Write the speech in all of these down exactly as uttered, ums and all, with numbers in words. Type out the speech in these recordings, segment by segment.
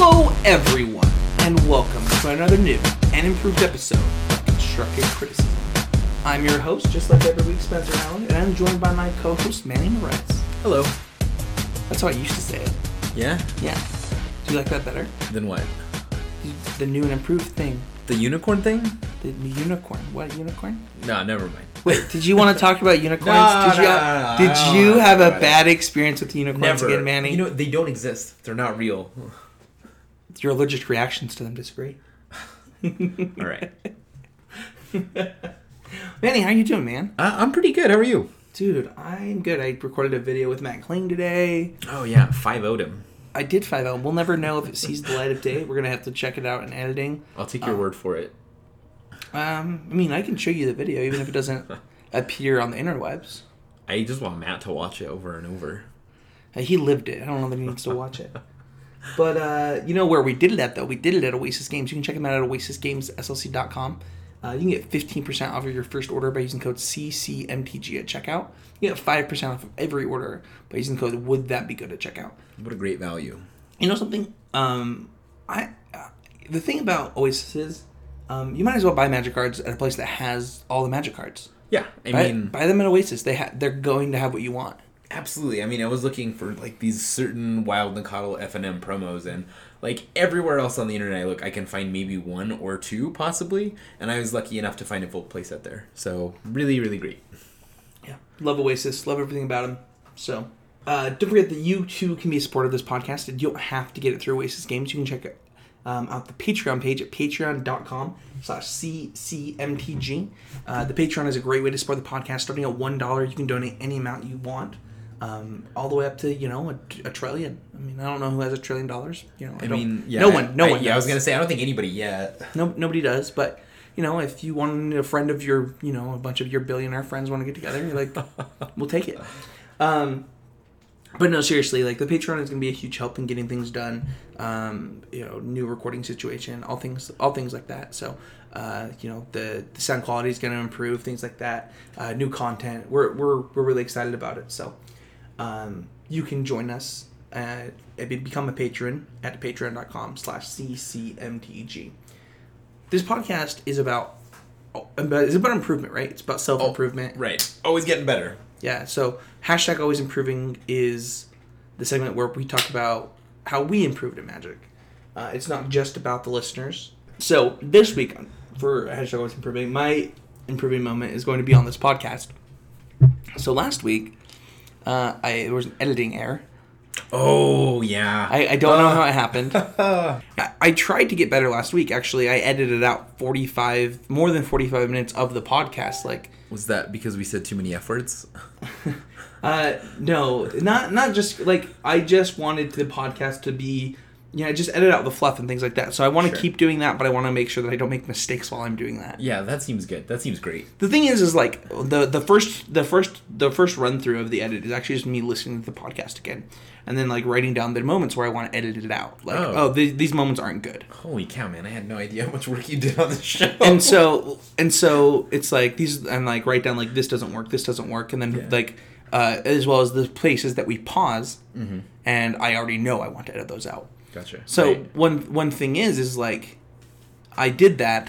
Hello, everyone, and welcome to another new and improved episode of Constructive Criticism. I'm your host, just like every week, Spencer Allen, and I'm joined by my co-host, Manny Moretz. Hello. That's how I used to say it. Yeah? Yeah. Do you like that better? Then what? The new and improved thing. The unicorn thing? The unicorn. What, unicorn? No, never mind. Wait, did you want to talk about unicorns? No, did you, no, have, no, did no, you no, have no, a no. bad experience with unicorns Never. again, Manny? You know, they don't exist. They're not real. Your allergic reactions to them disagree. All right. Manny, how you doing, man? Uh, I'm pretty good. How are you? Dude, I'm good. I recorded a video with Matt Kling today. Oh, yeah. five oh'd him. I did five oh. We'll never know if it sees the light of day. We're going to have to check it out in editing. I'll take your uh, word for it. Um, I mean, I can show you the video, even if it doesn't appear on the interwebs. I just want Matt to watch it over and over. Uh, he lived it. I don't know that he needs to watch it. But, uh, you know where we did it at, though? We did it at Oasis Games. You can check them out at oasis games s l c dot com. Uh, you can get fifteen percent off of your first order by using code C C M T G at checkout. You get five percent off of every order by using code Would That Be Good at checkout. What a great value. You know something? Um, I uh, the thing about Oasis is, um, you might as well buy Magic cards at a place that has all the Magic cards. Yeah, I buy, mean... buy them at Oasis. They ha- they're going to have what you want. Absolutely. I mean, I was looking for, like, these certain Wild and Coddle F and M promos, and, like, everywhere else on the internet I look, I can find maybe one or two, possibly, and I was lucky enough to find a full playset there. So, really, really great. Yeah. Love Oasis. Love everything about them. So, uh, don't forget that you, too, can be a supporter of this podcast, and you don't have to get it through Oasis Games. You can check it um, out the Patreon page at patreon.com slash ccmtg. Uh, the Patreon is a great way to support the podcast. Starting at one dollar, you can donate any amount you want. Um, all the way up to, you know, a, a trillion. I mean, I don't know who has a trillion dollars. You know, I, I mean, yeah. No one, no I, one. Yeah, does. I was going to say, I don't think anybody yet. No, nobody does. But, you know, if you want a friend of your, you know, a bunch of your billionaire friends want to get together, you're like, we'll take it. Um, but no, seriously, like, the Patreon is going to be a huge help in getting things done. Um, you know, new recording situation, all things, all things like that. So, uh, you know, the, the sound quality is going to improve, things like that. Uh, new content. We're, we're, we're really excited about it. So, Um, you can join us at, become a patron at patreon.com slash ccmtg. This podcast is about, it's about improvement, right? It's about self-improvement. Oh, right. Always getting better. Yeah. So hashtag always improving is the segment where we talk about how we improved at Magic. Uh, it's not just about the listeners. So this week for hashtag always improving, my improving moment is going to be on this podcast. So last week, Uh, I there was an editing error. Oh, yeah. I, I don't uh. know how it happened. I, I tried to get better last week, actually. I edited out forty-five, more than forty-five minutes of the podcast. Like, Was that because we said too many F words? uh, no, not not just, like, I just wanted the podcast to be, you know, just edit out the fluff and things like that. So I want to Sure. keep doing that, but I want to make sure that I don't make mistakes while I'm doing that. Yeah, that seems good. That seems great. The thing is, is like the the first the first the first run through of the edit is actually just me listening to the podcast again, and then like writing down the moments where I want to edit it out. Like, oh, Oh. th- these moments aren't good. Holy cow, man! I had no idea how much work you did on this show. And so and so it's like these, and like write down like this doesn't work, this doesn't work, and then Yeah. like uh, as well as the places that we pause, Mm-hmm. and I already know I want to edit those out. Gotcha. So Right. one one thing is is like I did that,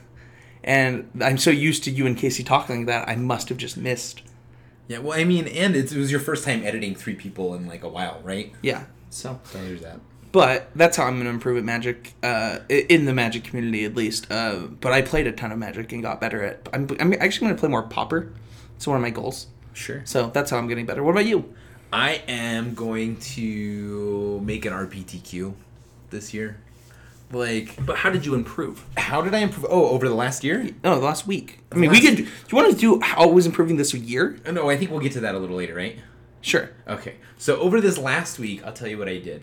and I'm so used to you and Casey talking like that I must have just missed. Yeah, well, I mean, and it was your first time editing three people in like a while, right? Yeah. So, So there's that. but that's how I'm going to improve at Magic, uh, in the Magic community at least. Uh, but I played a ton of Magic and got better at. I'm I'm actually going to play more Pauper. It's one of my goals. Sure. So that's how I'm getting better. What about you? I am going to make an R P T Q this year. Like, But how did you improve? how did I improve? Oh, over the last year? No, the last week. I mean, Last- we could. Do you want to do always improving this year? Oh, no, I think we'll get to that a little later, right? Sure. Okay. So over this last week, I'll tell you what I did.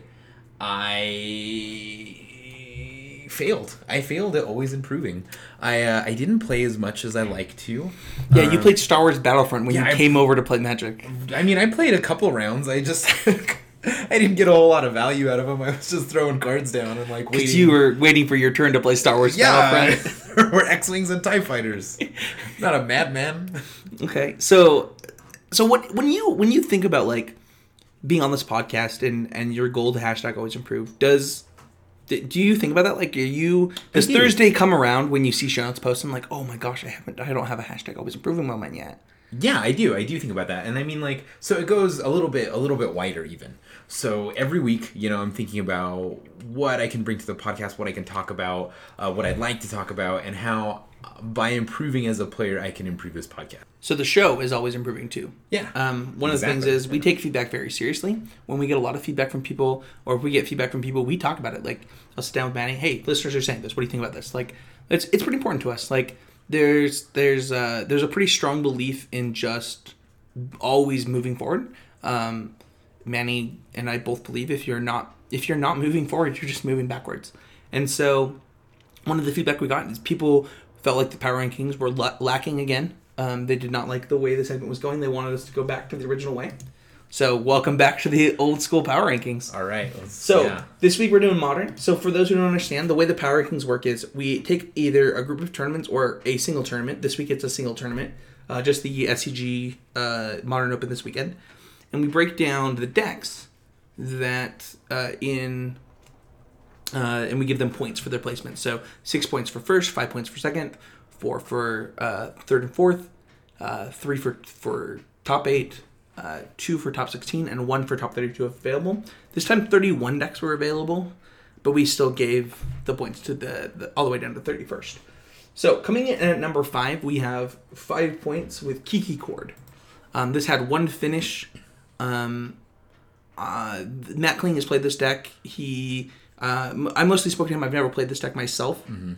I failed. I failed at always improving. I uh, I didn't play as much as I like to. Yeah, you Um, played Star Wars Battlefront when yeah, you I- came over to play Magic. I mean, I played a couple rounds. I just I didn't get a whole lot of value out of them. I was just throwing cards down and like waiting. Because you were waiting for your turn to play Star Wars yeah, Battlefront. there were X-wings and TIE fighters. Not a madman. Okay, so so what when you when you think about like being on this podcast and and your goal to hashtag always improve, does Do, do you think about that? Like, are you does do. Thursday come around when you see show notes posts? I'm like, oh my gosh, I haven't, I don't have a hashtag always improving moment yet. Yeah, I do. I do think about that. And I mean, like, so it goes a little bit, a little bit wider even. So every week, you know, I'm thinking about what I can bring to the podcast, what I can talk about, uh, what I'd like to talk about, and how uh, by improving as a player, I can improve this podcast. So the show is always improving too. Yeah. Um, one of the exactly. things is we take feedback very seriously. When we get a lot of feedback from people, or if we get feedback from people, we talk about it. Like, I'll sit down with Manny. Hey, listeners are saying this. What do you think about this? Like, it's it's pretty important to us. Like, there's there's uh, there's a pretty strong belief in just always moving forward. Um, Manny and I both believe if you're not if you're not moving forward, you're just moving backwards. And so, one of the feedback we got is people felt like the power rankings were la- lacking again. Um, they did not like the way the segment was going. They wanted us to go back to the original way. So, welcome back to the old school power rankings. All right. So, yeah. this week we're doing modern. So, for those who don't understand, the way the power rankings work is we take either a group of tournaments or a single tournament. This week it's a single tournament, uh, just the S C G uh, Modern Open this weekend. And we break down the decks that uh, in... Uh, and we give them points for their placement. So, six points for first, five points for second, four for uh, third and fourth, uh, three for, for top eight, uh, two for top sixteen, and one for top thirty-two available. This time, thirty-one decks were available, but we still gave the points to the, the all the way down to thirty-first. So, coming in at number five, we have five points with Kiki Cord. Um, this had one finish. Um, uh, Matt Kling has played this deck. He... Uh, I mostly spoke to him. I've never played this deck myself. Mm-hmm.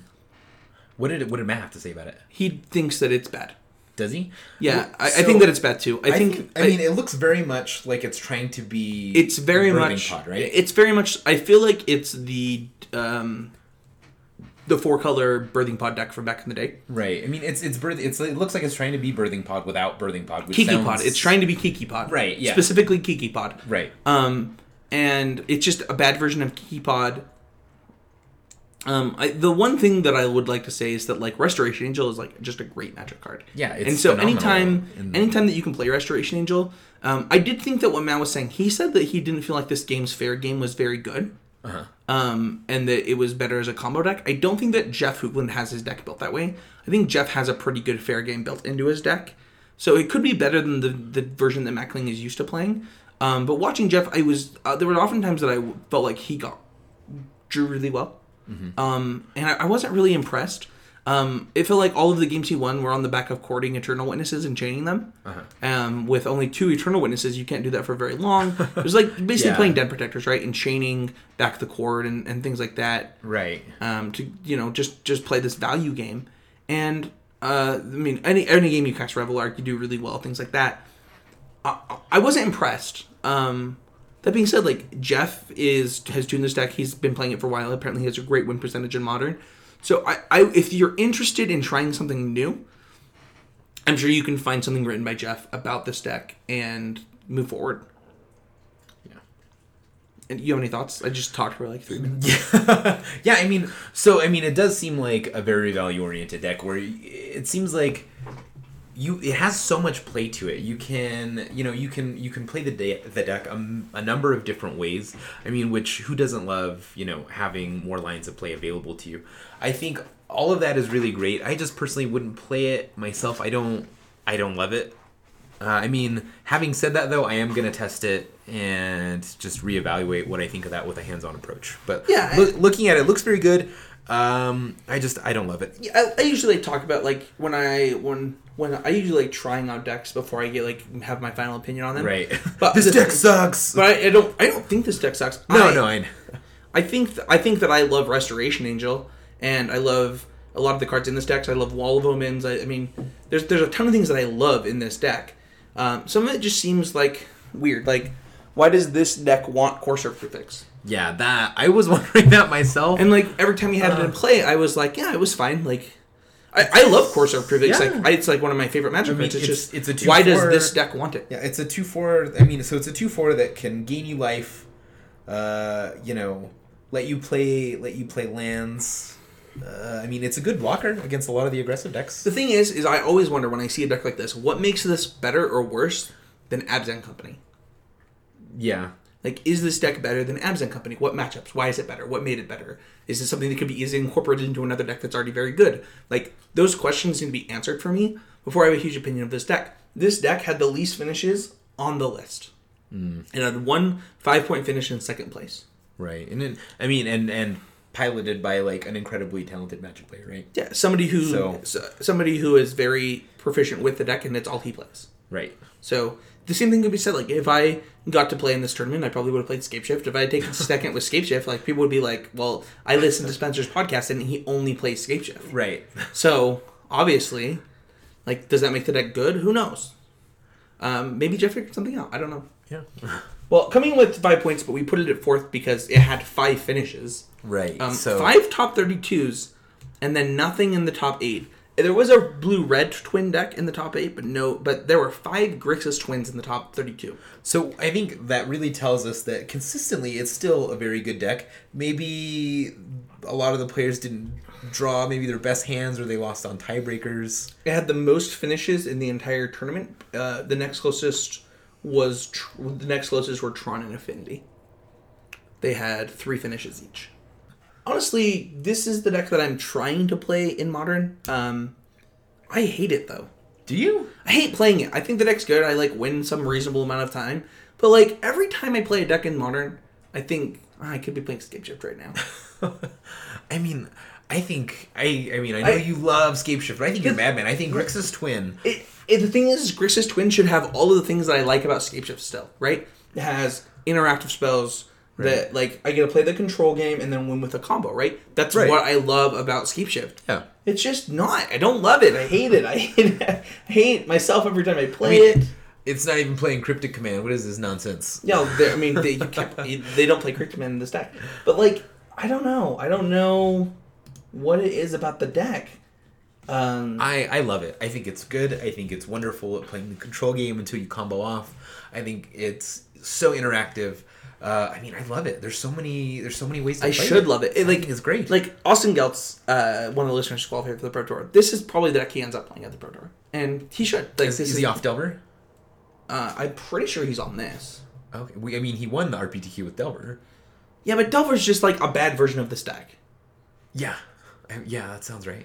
What did what did Matt have to say about it? He thinks that it's bad. Does he? Yeah, Well, I, so I think that it's bad too. I, I think, think. I, I mean, it looks very much like it's trying to be. it's very Birthing much. Pod, right? It's very much. I feel like it's the um, the four color Birthing Pod deck from back in the day. Right. I mean, it's it's birth. It's it looks like it's trying to be Birthing Pod without Birthing Pod. Which Kiki sounds... Pod. It's trying to be Kiki Pod. Right. Yeah. Specifically Kiki Pod. Right. Um, and it's just a bad version of Kiki Pod. Um, I, the one thing that I would like to say is that like Restoration Angel is like just a great Magic card. Yeah, it's and so phenomenal anytime, in- anytime that you can play Restoration Angel, um, I did think that what Matt was saying, he said that he didn't feel like this game's fair game was very good, Uh-huh. um, and that it was better as a combo deck. I don't think that Jeff Hoogland has his deck built that way. I think Jeff has a pretty good fair game built into his deck, so it could be better than the the version that Matt Kling is used to playing. Um, but watching Jeff, I was uh, there were often times that I felt like he got drew really well. Mm-hmm. Um, and I, I wasn't really impressed. Um, it felt like all of the games he won were on the back of courting Eternal Witnesses and chaining them. Uh-huh. Um, with only two Eternal Witnesses, you can't do that for very long. It was like basically Yeah. playing Den Protectors, right? And chaining back the cord and, and things like that. Right. Um, to, you know, just, just play this value game. And, uh, I mean, any any game you cast Revel Arc, you do really well, things like that. I, I wasn't impressed. Um... That being said, like, Jeff is has tuned this deck. He's been playing it for a while. Apparently he has a great win percentage in Modern. So I, I if you're interested in trying something new, I'm sure you can find something written by Jeff about this deck and move forward. Yeah. And you have any thoughts? I just talked for like three minutes. Yeah. yeah, I mean, so, I mean, it does seem like a very value-oriented deck where it seems like You, it has so much play to it. You can, you know, you can you can play the de- the deck a, a number of different ways. I mean, which who doesn't love, you know, having more lines of play available to you? I think all of that is really great. I just personally wouldn't play it myself. I don't, I don't love it. Uh, I mean, having said that though, I am gonna test it and just reevaluate what I think of that with a hands-on approach. But Yeah, loo- looking at it, it looks very good. Um, I just I don't love it. Yeah, I, I usually like, talk about like when I when when I usually like trying out decks before I get like have my final opinion on them. Right. But this the- deck sucks. But I, I don't I don't think this deck sucks. No, I, no, I know. I think th- I think that I love Restoration Angel, and I love a lot of the cards in this deck. So I love Wall of Omens. I, I mean, there's there's a ton of things that I love in this deck. Um, some of it just seems like weird. Like, why does this deck want Corsair Prefix? Yeah, that I was wondering that myself. And like every time you had Uh, it in play, I was like, yeah, it was fine. Like, I, I love Corsair Prefix. Yeah. Like, I, it's like one of my favorite Magic I mean, cards. It's, it's- just it's a two why does four- this deck want it? Yeah, it's a two four. I mean, so it's a two four that can gain you life. Uh, you know, let you play, let you play lands. Uh, I mean, it's a good blocker against a lot of the aggressive decks. The thing is, is I always wonder when I see a deck like this, what makes this better or worse than Abzan Company? Yeah, Like, Like, is this deck better than Abzan Company? What matchups? Why is it better? What made it better? Is this something that could be easily incorporated into another deck that's already very good? Like, those questions need to be answered for me before I have a huge opinion of this deck. This deck had the least finishes on the list. Mm. It had one five-point finish in second place. Right. And then, I mean, and and piloted by, like, an incredibly talented Magic player, right? Yeah, somebody who so, somebody who is very proficient with the deck, and it's all he plays. Right. So, the same thing could be said. Like, if I got to play in this tournament, I probably would have played Scapeshift. If I had taken second with Scapeshift, like, people would be like, well, I listened to Spencer's podcast, and he only plays Scapeshift. Right. So, obviously, like, does that make the deck good? Who knows? Um, maybe Jeff figured something out. I don't know. Yeah. Well, coming with five points, but we put it at fourth because it had five finishes. Right. Um, so five top thirty-twos, and then nothing in the top eight. There was a blue-red twin deck in the top eight, but no, but there were five Grixis twins in the top thirty-two. So I think that really tells us that consistently it's still a very good deck. Maybe a lot of the players didn't draw maybe their best hands, or they lost on tiebreakers. It had the most finishes in the entire tournament. Uh, the next closest was tr- the next closest were Tron and Affinity. They had three finishes each. Honestly, this is the deck that I'm trying to play in Modern. Um, I hate it, though. Do you? I hate playing it. I think the deck's good. I, like, win some reasonable amount of time. But, like, every time I play a deck in Modern, I think, oh, I could be playing Scapeshift right now. I mean, I think, I I mean, I know I, you love Scapeshift, but I think you're Madman. I think Grixis Twin. It, it, the thing is, is, Grixis Twin should have all of the things that I like about Scapeshift still, right? It has interactive spells. Right. That, like, I get to play the control game and then win with a combo, right? That's right. What I love about Scapeshift. Yeah. It's just not. I don't love it. I hate it. I hate it. I hate myself every time I play I mean, it. It's not even playing Cryptic Command. What is this nonsense? No, I mean, they, you can't, they don't play Cryptic Command in this deck. But, like, I don't know. I don't know what it is about the deck. Um, I, I love it. I think it's good. I think it's wonderful at playing the control game until you combo off. I think it's so interactive. Uh, I mean, I love it. There's so many. There's so many ways to I play should it. love it. It like, I think it's great. Like Austin Geltz, uh, one of the listeners qualified for the Pro Tour. This is probably the deck he ends up playing at the Pro Tour, and he should. Like, is, this is he off Delver? Uh, I'm pretty sure he's on this. Okay. We, I mean, he won the R P T Q with Delver. Yeah, but Delver's just like a bad version of this deck. Yeah. Yeah, that sounds right.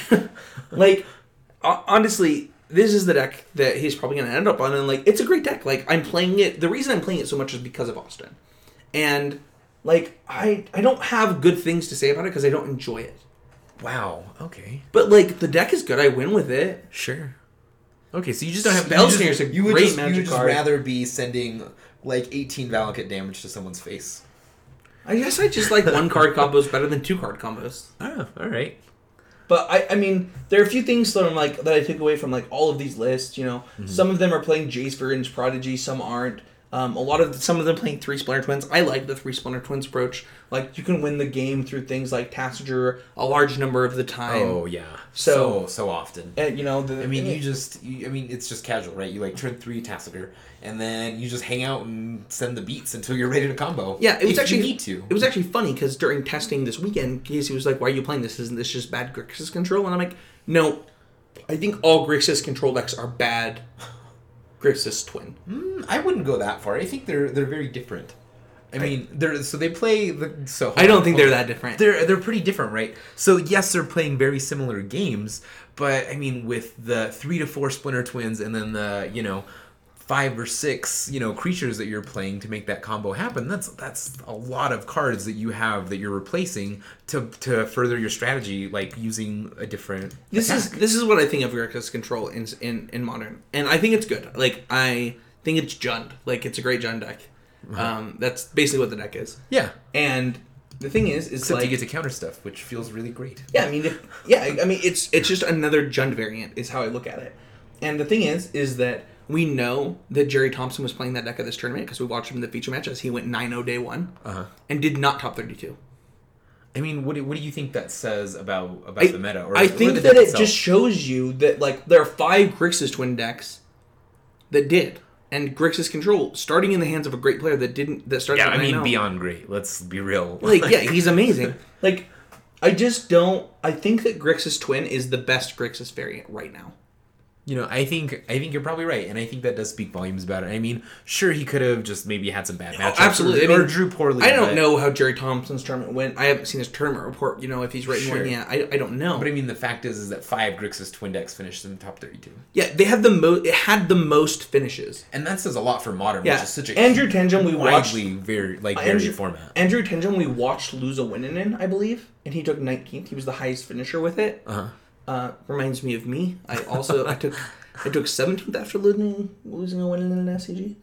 Like, honestly, this is the deck that he's probably going to end up on, and, like, it's a great deck. Like, I'm playing it... The reason I'm playing it so much is because of Austin. And, like, I I don't have good things to say about it because I don't enjoy it. Wow, okay. But, like, the deck is good. I win with it. Sure. Okay, so you just don't have... Spellslinger's a you would great just, magic You would just card. rather be sending, like, eighteen Valakut damage to someone's face. I guess I just like one card combos better than two card combos. Oh, alright. But I, I mean, there are a few things that I'm like that I took away from like all of these lists. You know, mm-hmm. Some of them are playing Jace Verdant's Prodigy, some aren't. Um, a lot of some of them playing three Splinter Twins. I like the three Splinter Twins approach. Like, you can win the game through things like Tassiger a large number of the time. Oh yeah, so so, so often. And, you know, the, I mean, you just, you, I mean, it's just casual, right? You like turn three Tassiger, and then you just hang out and send the beats until you're ready to combo. Yeah, it was if actually you need to. It was actually funny because during testing this weekend, Casey was like, "Why are you playing this? Isn't this just bad Grixis control?" And I'm like, "No, I think all Grixis control decks are bad." Grixis Twin. Mm, I wouldn't go that far. I think they're they're very different. I, I mean, they're so they play the so. I don't think they're that different. They're they're pretty different, right? So yes, they're playing very similar games, but I mean, with the three to four Splinter Twins and then the you know five or six you know creatures that you're playing to make that combo happen, that's that's a lot of cards that you have that you're replacing to to further your strategy, like using a different this attack. is this is what I think of Grixis control in in in Modern, and I think it's good. Like, I think it's Jund. Like, it's a great Jund deck. Uh-huh. Um, that's basically what the deck is. Yeah, and the thing is, is except like, you get to counter stuff, which feels really great. Yeah, I mean, if, yeah, I mean, it's it's just another Jund variant is how I look at it. And the thing is, is that we know that Jerry Thompson was playing that deck at this tournament because we watched him in the feature match as he went nine oh day one uh-huh. and did not top thirty-two. I mean, what do, what do you think that says about about I, the meta? Or, I think or that it itself? just shows you that, like, there are five Grixis Twin decks that did. And Grixis Control, starting in the hands of a great player that didn't, that starts yeah, at I mean, nine oh. beyond great. Let's be real. Like, yeah, he's amazing. Like, I just don't, I think that Grixis Twin is the best Grixis variant right now. You know, I think I think you're probably right, and I think that does speak volumes about it. I mean, sure, he could have just maybe had some bad matchups, absolutely, or, I mean, or drew poorly. I don't but, know how Jerry Thompson's tournament went. I haven't seen his tournament report. You know, if he's written Sure. one yet, I, I don't know. But I mean, the fact is, is that five Grixis twin decks finished in the top thirty-two, Yeah, they had the most. It had the most finishes. and that says a lot for Modern, Yeah, which is such a Andrew Tenjin, we watched widely very like varied Andrew, format. Andrew Tenjin, we watched lose a Winninen, I believe, and he took nineteenth. He was the highest finisher with it. Uh-huh. Uh, reminds me of me. I also I took I took seventeenth after losing losing a Winninen in S C G.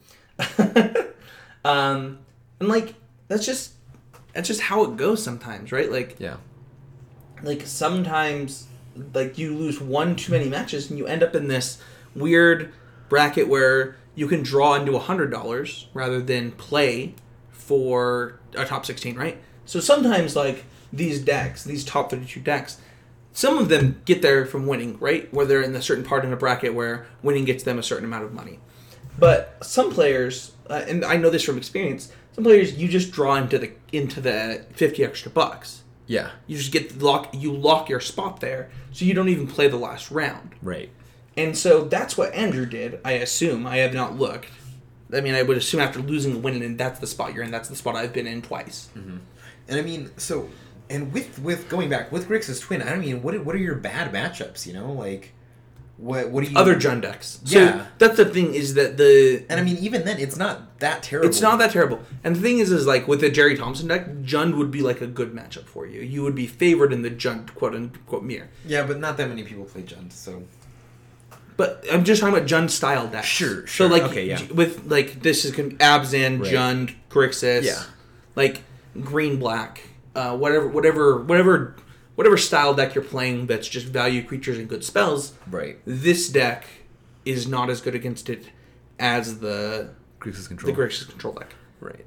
um, and like that's just that's just how it goes sometimes, right? Like Yeah. like sometimes like you lose one too many matches and you end up in this weird bracket where you can draw into a hundred dollars rather than play for a top sixteen, right? So sometimes like these decks, these top thirty-two decks, some of them get there from winning, right? Where they're in a certain part in a bracket where winning gets them a certain amount of money. But some players, uh, and I know this from experience, some players you just draw into the into the fifty extra bucks. Yeah. You just get the lock. You lock your spot there, so you don't even play the last round. Right. And so that's what Andrew did. I assume. I have not looked. I mean, I would assume after losing a win, and that's the spot you're in. That's the spot I've been in twice. Mm-hmm. And I mean, so, and with with going back with Grixis Twin, I mean, what what are your bad matchups? You know, like what what do you Other Jund decks. So Yeah. that's the thing is that the And I mean, even then, it's not that terrible. it's not that terrible. And the thing is, is like with the Jerry Thompson deck, Jund would be like a good matchup for you. You would be favored in the Jund quote unquote mirror. Yeah, but not that many people play Jund, so. But I'm just talking about Jund style decks. Sure, So sure. like Okay, yeah. with like this is con- Abzan, Right. Jund, Grixis, Yeah. like green black, uh, whatever, whatever, whatever, whatever style deck you're playing that's just value creatures and good spells. Right. This deck is not as good against it as the Grixis Control. the Grixis control deck. Right.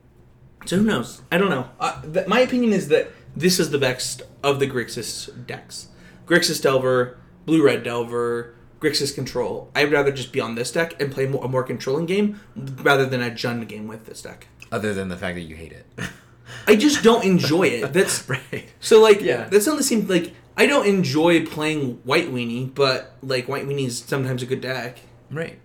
So who knows? I don't know. Uh, th- my opinion is that this is the best of the Grixis decks. Grixis Delver, Blue Red Delver, Grixis Control. I'd rather just be on this deck and play more, a more controlling game rather than a Jund game with this deck. Other than the fact that you hate it. I just don't enjoy it. That's right. so like Yeah. that's not the same. Like I don't enjoy playing White Weenie, but like White Weenie is sometimes a good deck. Right.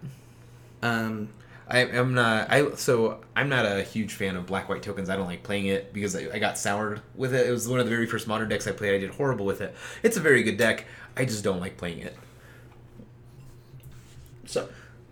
Um, I am not. I so I'm not a huge fan of black white tokens. I don't like playing it because I, I got soured with it. It was one of the very first modern decks I played. I did horrible with it. It's a very good deck. I just don't like playing it. so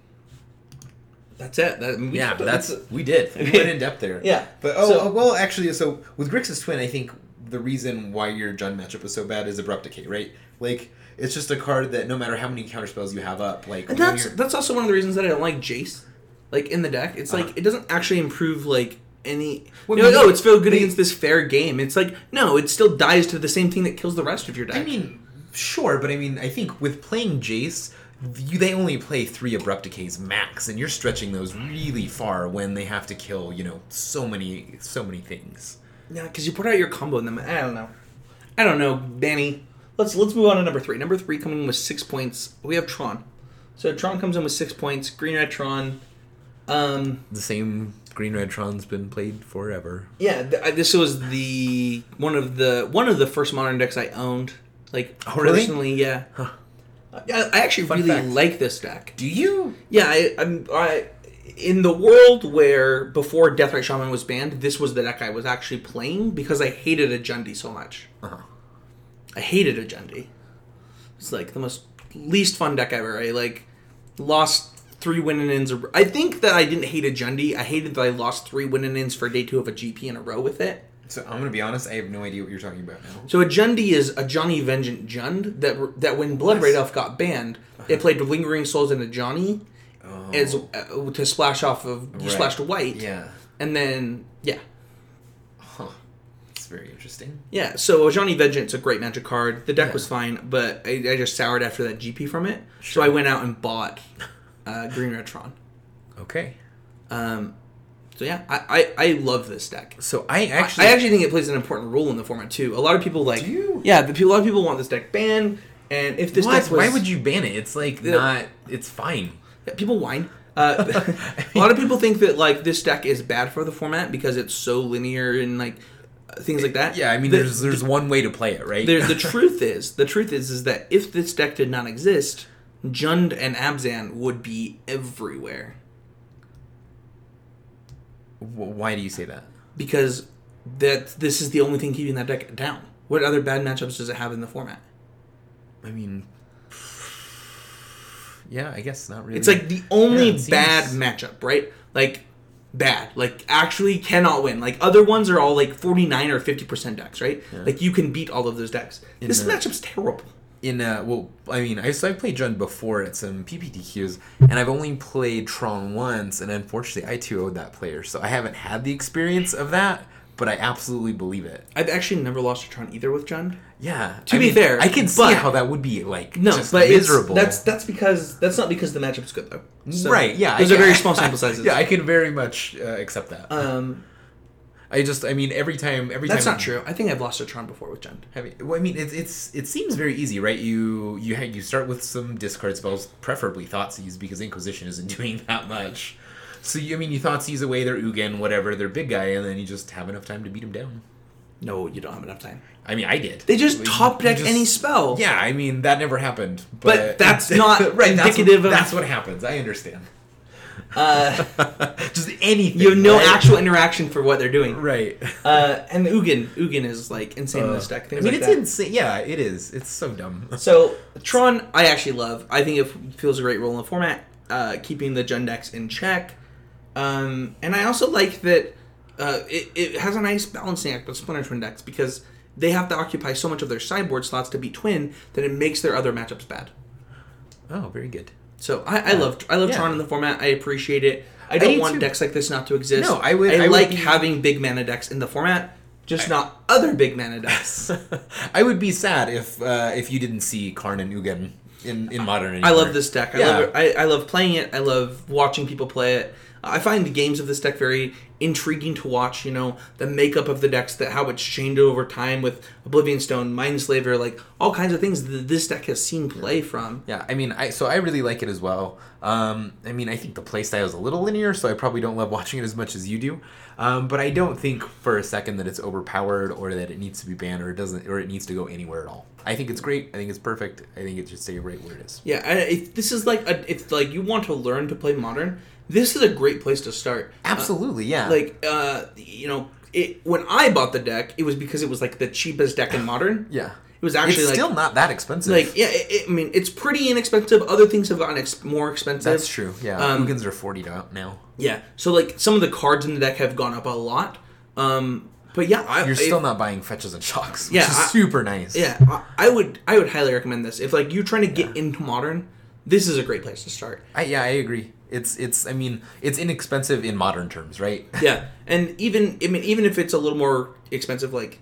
that's it. That, we, Yeah, that's we did. We went in depth there. Yeah. But oh So- uh, well, actually, so with Grixis Twin, I think the reason why your Jund matchup was so bad is Abrupt Decay, right? Like it's just a card that no matter how many counter spells you have up, like And when that's you're- that's also one of the reasons that I don't like Jace, like in the deck. It's Uh-huh. like it doesn't actually improve like any. Well, You're like, maybe- oh, it's feel good they- against this fair game. It's like no, it still dies to the same thing that kills the rest of your deck. I mean, sure, but I mean, I think with playing Jace, you, they only play three Abrupt Decays max, and you're stretching those really far when they have to kill, you know, so many, so many things. yeah, because you put out your combo in them. I don't know. I don't know, Danny. Let's let's move on to number three. Number three coming in with six points. We have Tron. So Tron comes in with six points. Green Red Tron. Um, The same Green Red Tron's been played forever. yeah, th- I- this was the one of the one of the first modern decks I owned. Like Oh, really? personally, yeah. Huh. I, I actually Fun really fact. like this deck. Do you? Yeah, I, I'm I in the world where before Deathrite Shaman was banned, this was the deck I was actually playing because I hated a Jundi so much. Uh-huh. I hated a Jundi. It's like the most least fun deck ever. I like lost three win-in-ins. I think that I didn't hate a Jundi. I hated that I lost three win-in-ins for day two of a G P in a row with it. So I'm gonna be honest, I have no idea what you're talking about now. So a Jundi is a Johnny Vengeant Jund that that when Blood Red Elf got banned, it played Lingering Souls into Johnny Oh. as uh, to splash off of you Right. splashed white, Yeah. and then yeah, Huh. It's very interesting. yeah. So Johnny Vengeant's a great magic card. The deck Yeah. was fine, but I, I just soured after that G P from it. Sure. So I went out and bought uh, Green Red Tron. Okay. Um, so yeah, I, I, I love this deck. So I actually, I actually think it plays an important role in the format too. A lot of people like, Do you? yeah, the, a lot of people want this deck banned, and if this what? deck was, Why would you ban it? It's like The- not. It's fine. yeah, people whine. Uh, a lot of people think that like this deck is bad for the format because it's so linear and like uh, things like that. Yeah, I mean, The- there's there's one way to play it, right? the, the truth is, the truth is, is that if this deck did not exist, Jund and Abzan would be everywhere. W- why do you say that? Because that this is the only thing keeping that deck down. What other bad matchups does it have in the format? I mean, yeah, I guess not really. It's like the only Yeah, it seems- bad matchup, right? Like, bad. Like, actually cannot win. Like, other ones are all like forty-nine or fifty percent decks, right? Yeah. Like, you can beat all of those decks. In This the- matchup's terrible. In uh, well, I mean, I so I played Jund before at some P P T Qs, and I've only played Tron once, and unfortunately, I too owed that player, so I haven't had the experience of that. But I absolutely believe it. I've actually never lost a Tron either with Jund. Yeah. To I be mean, fair, I can see but- how that would be like No, just but it's, miserable. that's that's because that's not because the matchup's good though. So, right. Yeah. those I are very can- small sample sizes. Yeah, I can very much uh, accept that. Um, I just, I mean, every time, every that's time. not true. I think I've lost a Tron before with Jund. Have you, well, I mean, it's it's it seems very easy, right? You you ha- you start with some discard spells, preferably Thoughtseize, because Inquisition isn't doing that much. So you, I mean, you Thoughtseize away their Ugin, whatever, their big guy, and then you just have enough time to beat him down. No, you don't have enough time. I mean, I did. They just You- top you deck just- any spell. Yeah, I mean that never happened. But But, that's not right. That's indicative what, of- that's what happens. I understand. Uh, Just anything. you have no right? actual interaction for what they're doing. Right. Uh, and the Ugin, Ugin is like insane in Uh, this deck. I Things mean, like it's that. insane. Yeah, it is. It's so dumb. So Tron, I actually love. I think it feels a great role in the format, uh, keeping the Jund decks in check. Um, and I also like that uh, it, it has a nice balancing act with Splinter Twin decks because they have to occupy so much of their sideboard slots to beat Twin that it makes their other matchups bad. Oh, very good. So I, I love I love Yeah. Tron in the format. I appreciate it. I don't do want too. decks like this not to exist. No, I would- I, I would like be- having big mana decks in the format, just not other big mana decks. I would be sad if uh, if you didn't see Karn and Ugin in, in Modern anymore. I love this deck. I Yeah. love it. I, I love playing it. I love watching people play it. I find the games of this deck very intriguing to watch. You know, the makeup of the decks, that how it's changed over time with Oblivion Stone, Mindslaver, like all kinds of things that this deck has seen play from. Yeah, I mean, I so I really like it as well. Um, I mean, I think the playstyle is a little linear, so I probably don't love watching it as much as you do. Um, but I don't think for a second that it's overpowered or that it needs to be banned or it doesn't or it needs to go anywhere at all. I think it's great. I think it's perfect. I think it should stay right where it is. Yeah, I, if this is like a, if like you want to learn to play Modern, this is a great place to start. Absolutely, yeah. Like, uh, you know, it when I bought the deck, it was because it was like the cheapest deck in Modern. yeah. It was actually it's like still not that expensive. like yeah. It, it- I mean, it's pretty inexpensive. Other things have gotten ex- more expensive. That's true. Yeah, Um, Ugins are forty do- now. Yeah. So like some of the cards in the deck have gone up a lot. Um, but yeah, I, You're still if- not buying fetches and shocks, which Yeah, is I- super nice. Yeah, I, I would I would highly recommend this. If like you're trying to get into Modern, this is a great place to start. I, yeah, I agree. It's it's. I mean, it's inexpensive in modern terms, right? Yeah, and even I mean even if it's a little more expensive, like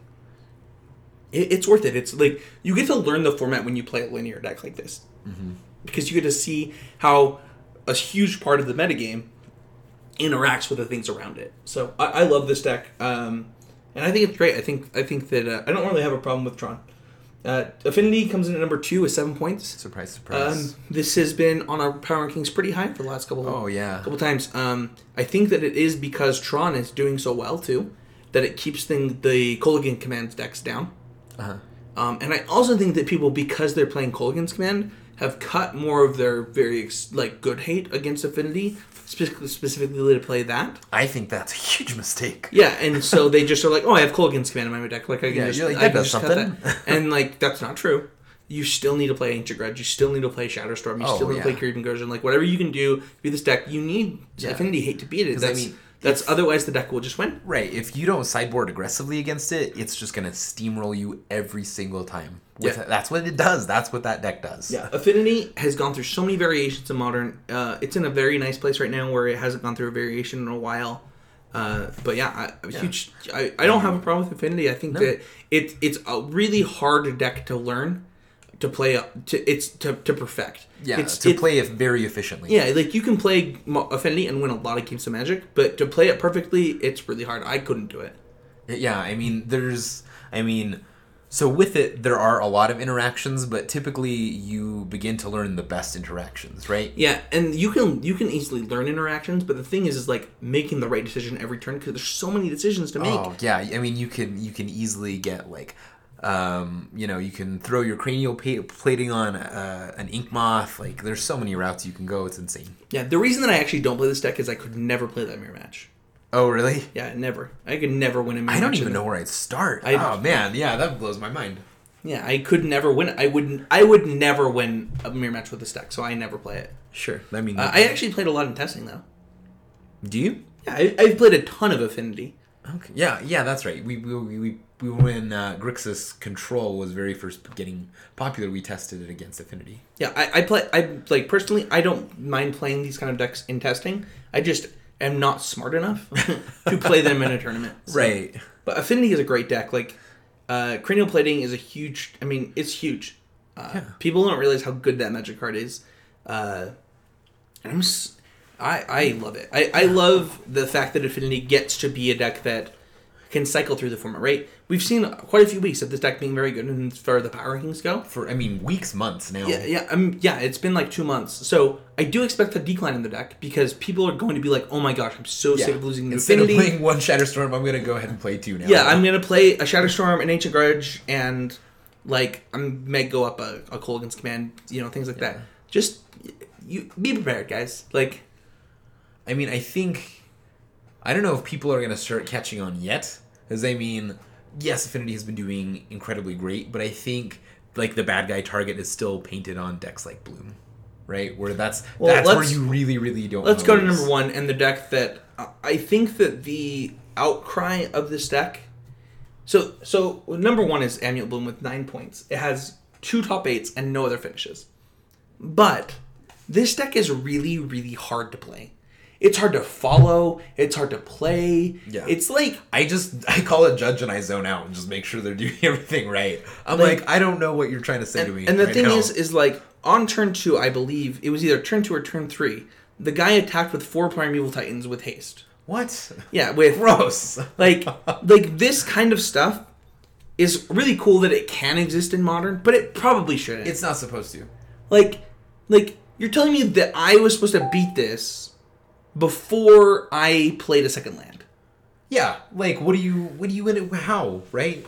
it, it's worth it. It's like you get to learn the format when you play a linear deck like this, mm-hmm. because you get to see how a huge part of the metagame interacts with the things around it. So I, I love this deck, um, and I think it's great. I think I think that uh, I don't really have a problem with Tron. Uh, Affinity comes in at number two with seven points. Surprise, surprise. Um, this has been on our Power Rankings pretty high for the last couple. Oh, yeah. couple times. Um, I think that it is because Tron is doing so well too, that it keeps thing, the Kolaghan Command decks down. Uh-huh. Um, and I also think that people, because they're playing Kolaghan's Command, have cut more of their very ex- like good hate against Affinity, specifically specifically to play that. I think that's a huge mistake. Yeah, and so they just are like, oh, I have Kolaghan's Command in my deck. Like I can Yeah, just, you're like, I that can does just cut something. that. And like that's not true. You still need to play Ancient Grudge. You still need to play Shatterstorm. You Oh, still need yeah. to play Creep Incursion. Like whatever you can do to beat this deck, you need Yeah. Affinity hate to beat it. 'Cause, I That's mean, that's otherwise the deck will just win. Right. If you don't sideboard aggressively against it, it's just going to steamroll you every single time. With Yeah. That's what it does. That's what that deck does. Yeah, Affinity has gone through so many variations in Modern. Uh, it's in a very nice place right now where it hasn't gone through a variation in a while. Uh, but yeah, I, I'm a Yeah. huge. I, I don't have a problem with Affinity. I think No. that it it's a really hard deck to learn, to play, to it's to, to perfect. Yeah, it's, to it- play it very efficiently. Yeah, like you can play Mo- Affinity and win a lot of games of Magic, but to play it perfectly, it's really hard. I couldn't do it. Yeah, I mean, there's, I mean, so with it, there are a lot of interactions, but typically you begin to learn the best interactions, right? Yeah, and you can you can easily learn interactions, but the thing is, is like making the right decision every turn because there's so many decisions to make. Oh, yeah. I mean, you can you can easily get like Um, you know, you can throw your cranial pa- plating on uh, an ink moth. Like, there's so many routes you can go. It's insane. Yeah, the reason that I actually don't play this deck is I could never play that mirror match. Oh, really? Yeah, never. I could never win a mirror match. I don't even know where I'd start. I, oh, man. Yeah, that blows my mind. Yeah, I could never win. I would I would never win a mirror match with this deck, so I never play it. Sure. I mean, uh, I actually played a lot in testing, though. Do you? Yeah, I, I've played a ton of Affinity. Okay. Yeah, yeah, that's right. We we we, we when uh, Grixis Control was very first getting popular, we tested it against Affinity. Yeah, I, I play. I like personally. I don't mind playing these kind of decks in testing. I just am not smart enough to play them in a tournament. So. Right. But Affinity is a great deck. Like, uh, cranial plating is a huge. I mean, it's huge. Uh, Yeah. People don't realize how good that magic card is. Uh, and I'm just, I I love it. I, I love the fact that Affinity gets to be a deck that can cycle through the format, right? We've seen quite a few weeks of this deck being very good, and as far as the power rankings go. For, I mean, weeks, months now. Yeah, yeah, um, yeah. It's been like two months, so I do expect a decline in the deck because people are going to be like, "Oh my gosh, I'm so Yeah. sick of losing to Instead Affinity." of playing one Shatterstorm, I'm going to go ahead and play two now. Yeah, I'm gonna play a Shatterstorm, an Ancient Grudge, and like I'm may go up a, a Kolaghan's Command, you know, things like Yeah. that. Just you be prepared, guys. Like, I mean, I think... I don't know if people are going to start catching on yet. Because, I mean, yes, Affinity has been doing incredibly great, but I think, like, the bad guy target is still painted on decks like Bloom. Right? Where that's Well, that's where let's- you really, really don't let's go to lose. number one, and the deck that I think that the outcry of this deck. So, so number one is Amulet Bloom with nine points. It has two top eights and no other finishes. But this deck is really, really hard to play. It's hard to follow. It's hard to play. Yeah. It's like I just, I call it judge and I zone out and just make sure they're doing everything right. I'm Like- like, I don't know what you're trying to say to me. And the right thing now. is, is like on turn two, I believe it was either turn two or turn three. The guy attacked with four Primeval Titans with haste. What? Yeah, with Gross. like like this kind of stuff is really cool that it can exist in Modern, but it probably shouldn't. It's not supposed to. like like you're telling me that I was supposed to beat this before I played a second land. Yeah, like, what do you, what do you, in it, how, right?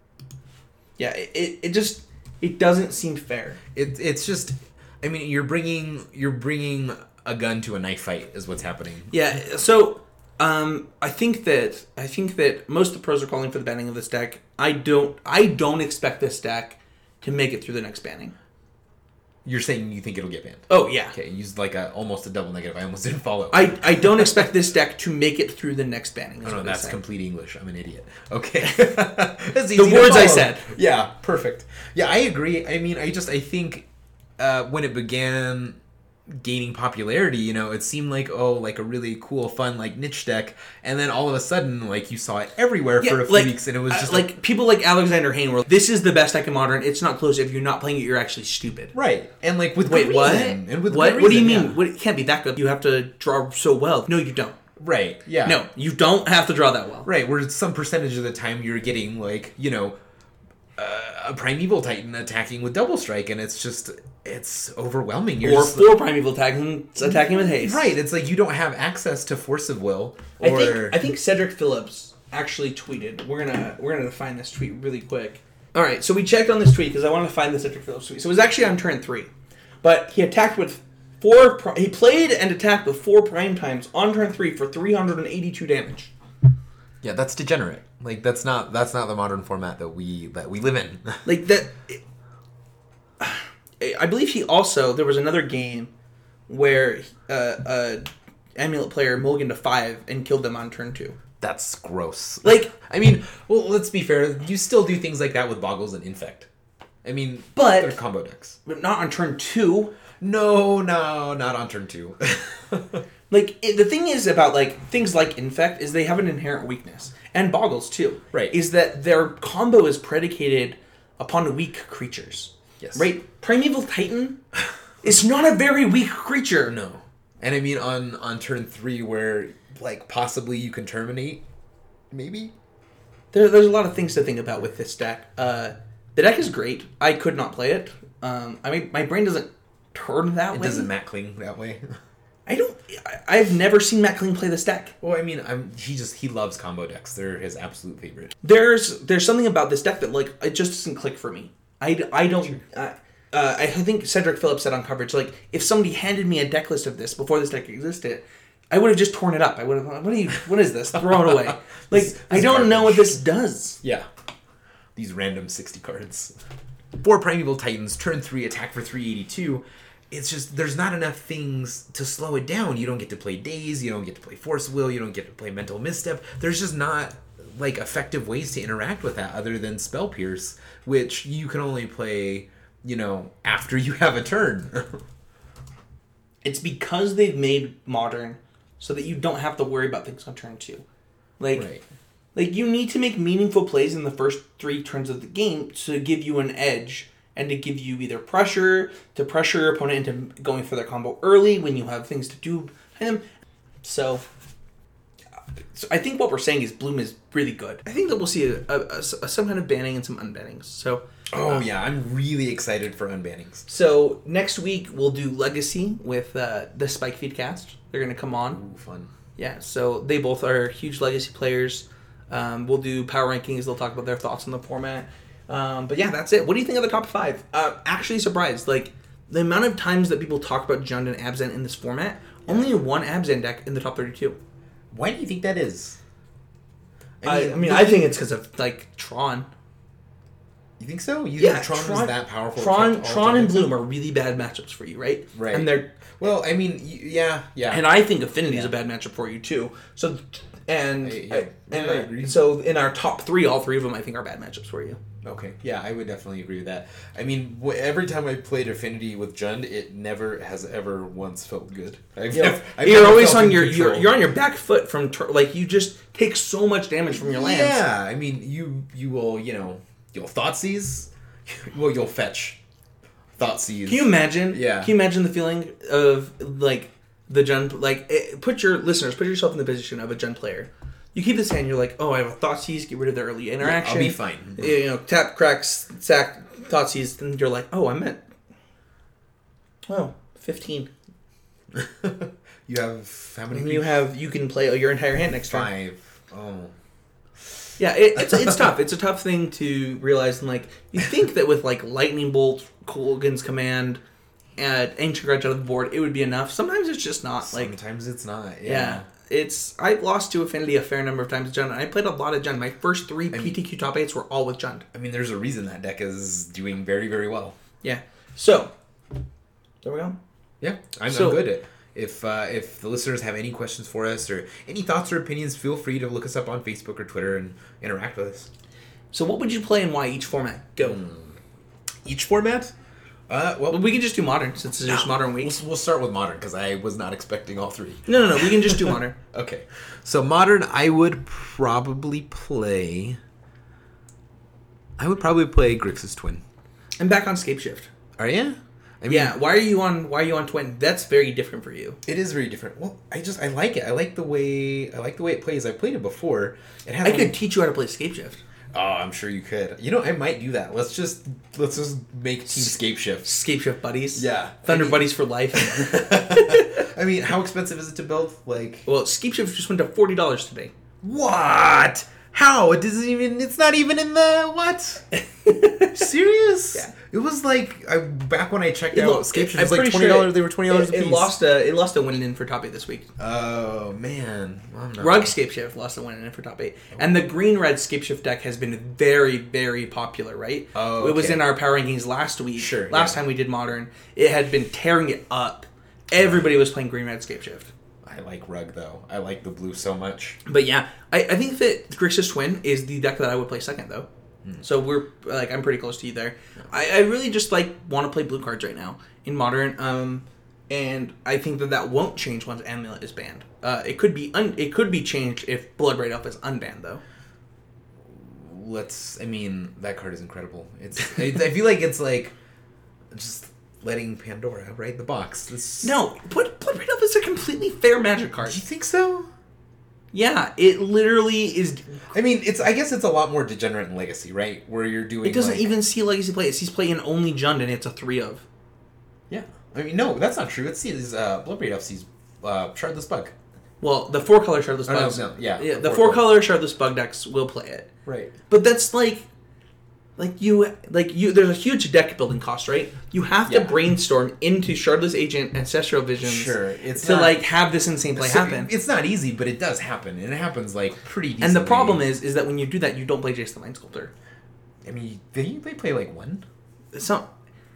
Yeah, it, it, it just it doesn't seem fair. It, it's just, I mean, you're bringing, you're bringing a gun to a knife fight is what's happening. Yeah, so um, I think that I think that most of the pros are calling for the banning of this deck. I don't I don't expect this deck to make it through the next banning. You're saying you think it'll get banned. Oh yeah. Okay, use like a almost a double negative. I almost didn't follow. I, I don't expect this deck to make it through the next banning. is Oh, no, what that's I'm saying. complete English. I'm an idiot. Okay. That's easy The to words I follow. said. Yeah, perfect. Yeah, I agree. I mean, I just, I think uh, when it began gaining popularity, you know, it seemed like, oh, like a really cool, fun, like, niche deck. And then all of a sudden, like, you saw it everywhere Yeah, for a few like, weeks, and it was uh, just like, people like Alexander Hayne were, this is the best deck in Modern. It's not close. If you're not playing it, you're actually stupid. right. And, like, with Wait, good what? reason. And with what? good What do you reason, mean? yeah. What, it can't be that good. You have to draw so well. No, you don't. Right, yeah. No, you don't have to draw that well. Right, where some percentage of the time you're getting, like, you know, uh, a Primeval Titan attacking with Double Strike, and it's just, it's overwhelming. You're Or just, four Primeval attacking, attacking with haste. right, it's like you don't have access to Force of Will, I or... think I think Cedric Phillips actually tweeted. We're gonna we're gonna find this tweet really quick. All right, so we checked on this tweet because I want to find the Cedric Phillips tweet. So it was actually on turn three, but he attacked with four. Pri- he played and attacked with four prime times on turn three for three hundred and eighty-two damage. Yeah, that's degenerate. Like, that's not that's not the modern format that we that we live in. Like that. I believe he also there was another game where uh, a Amulet player mulliganed to five and killed them on turn two. That's gross. Like, I mean, well, let's be fair. You still do things like that with Boggles and Infect. I mean, But- they're combo decks. but not on turn two. No, no, not on turn two. Like, it, the thing is about, like, things like Infect is they have an inherent weakness. And Boggles, too. Right. Is that their combo is predicated upon weak creatures. Yes. Right? Primeval Titan is not a very weak creature. No. And I mean, on, on turn three where, like, possibly you can terminate, maybe? There, there's a lot of things to think about with this deck. Uh, the deck is great. I could not play it. Um, I mean, my brain doesn't turn that It way. doesn't Matt Kling that way. I don't. I, I've never seen Matt Kling play this deck. Well, I mean, I'm he just he loves combo decks. They're his absolute favorite. There's there's something about this deck that like it just doesn't click for me. I, I don't. Uh, uh, I think Cedric Phillips said on coverage, like, if somebody handed me a deck list of this before this deck existed, I would have just torn it up. I would have. What are you? What is this? Throw it away. Like, This- this I don't garbage. know what this does. Yeah. These random sixty cards. Four Primeval Titans, turn three, attack for three eighty-two. It's just, there's not enough things to slow it down. You don't get to play Daze, you don't get to play Force Will, you don't get to play Mental Misstep. There's just not, like, effective ways to interact with that other than Spell Pierce, which you can only play, you know, after you have a turn. It's because they've made Modern so that you don't have to worry about things on turn two. Like, Right. like you need to make meaningful plays in the first three turns of the game to give you an edge and to give you either pressure, to pressure your opponent into going for their combo early when you have things to do behind them. So, so I think what we're saying is Bloom is really good. I think that we'll see a, a, a- some kind of banning and some unbannings. So, Oh, yeah, I'm really excited for unbannings. so next week we'll do Legacy with uh, the Spike Feed cast. They're going to come on. Ooh, fun. Yeah, so they both are huge Legacy players. Um, we'll do power rankings. They'll talk about their thoughts on the format. Um, but yeah, that's it. What do you think of the top five? Uh, actually surprised. Like, the amount of times that people talk about Jund and Abzan in this format, only one Abzan deck in the top thirty-two. Why do you think that is? I, I mean, I think it's because of, like, Tron. You think so? You Yeah, think Tron, Tron- was that powerful? Tron, kept all Tron and attacks? Bloom are really bad matchups for you, right? Right. And they're Well, I mean, y- yeah, yeah. and I think Affinity is Yeah. a bad matchup for you too. So, and I- yeah. I- and Yeah, I I- agree. so in our top three, all three of them I think are bad matchups for you. Okay, yeah, I would definitely agree with that. I mean, wh- every time I played Affinity with Jund, it never has ever once felt good. I've You know, never, I've you're never always felt on in your control. you're, you're on your back foot from tur- like you just take so much damage from your lands. Yeah, I mean, you you will, you know, you'll Thoughtseize, well, you'll fetch Thoughtseize. Can you imagine? Yeah. Can you imagine the feeling of like the Jund? Like, it, put your listeners, put yourself in the position of a Jund player. You keep this hand. You're like, oh, I have a Thoughtseize. Get rid of the early interaction. I'll be fine. You know, tap, cracks, sack, Thoughtseize. Then you're like, oh, I'm at oh, fifteen. You have how many? And you have you can play your entire hand next turn. Five. Oh. Yeah, it, it's it's tough. It's a tough thing to realize. And like, you think that with like Lightning Bolt, Kolaghan's Command, and Ancient Grudge out of the board, it would be enough. Sometimes it's just not. Like, Sometimes it's not. yeah. Yeah. It's I've lost to Affinity a fair number of times with Jund. I played a lot of Jund. My first three mean- P T Q top eights were all with Jund. I mean, there's a reason that deck is doing very, very well. Yeah. So there we go. Yeah, I'm, So- I'm good. If uh, if the listeners have any questions for us or any thoughts or opinions, feel free to look us up on Facebook or Twitter and interact with us. So what would you play and why each format? Go. Each format? Uh, well, Well, we can just do modern since it's just modern we'll, weeks. we'll start with modern because I was not expecting all three. No, no, no. We can just do modern. Okay, so modern, I would probably play. I would probably play Grixis Twin. I'm back on Scape Shift. Are you? I mean, Yeah. Why are you on? Why are you on Twin? That's very different for you. it is very different. Well, I just I like it. I like the way I like the way it plays. I played it before. It has. I a- could teach you how to play Scape Shift. Oh, I'm sure you could. You know, I might do that. Let's just let's just make Team Scape Shift. Scape Shift buddies. Yeah. Thunder I mean- buddies for life. I mean, how expensive is it to build? Like Well, Scape Shift just went to forty dollars today. what? How? It doesn't even. It's not even in the what? Serious? Yeah. It was like I, back when I checked It out lo- Scape Shift. It I'm was like pretty twenty sure dollars. They were twenty dollars It, a it piece. lost a it lost a win in for top eight this week. Oh man, well, I'm not- Rug Scape Shift lost a win in for top eight, and the green red Scape Shift deck has been very very popular. Right? Oh, it was okay. in our power rankings last week. Sure, Last yeah. time we did modern, it had been tearing it up. Everybody was playing green red Scape Shift. I like Rug though. I like the blue so much. But yeah, I, I think that Grixis Twin is the deck that I would play second though. So we're like I'm pretty close to you there. I, I really just like want to play blue cards right now in modern, um, and I think that that won't change once Amulet is banned. Uh, it could be un- it could be changed if Blood Braid Elf is unbanned though. Let's. I mean, that card is incredible. It's. I, I feel like it's like just letting Pandora right the box. This, No, Blood, Blood Braid Elf is a completely fair Magic card. Do you think so? Yeah, it literally is. I mean, it's. I guess it's a lot more degenerate in Legacy, right? Where you're doing. It doesn't like- even see Legacy play. It sees play in only Jund, and it's a three of. Yeah. I mean, no, that's not true. It sees uh, Blood Braid Elf sees uh, Shardless Bug. Well, the four color Shardless Oh, no, Bugs. no, yeah, yeah. the The four four color Shardless Bug decks will play it. Right. But that's like, like you, like you. There's a huge deck building cost, right? You have to Yeah. brainstorm into Shardless Agent, Ancestral Visions, Sure, it's to not- like have this insane play So, happen. It's not easy, but it does happen, and it happens like pretty decently. And the problem is, is that when you do that, you don't play Jace the Mind Sculptor. I mean, they they play like one. So,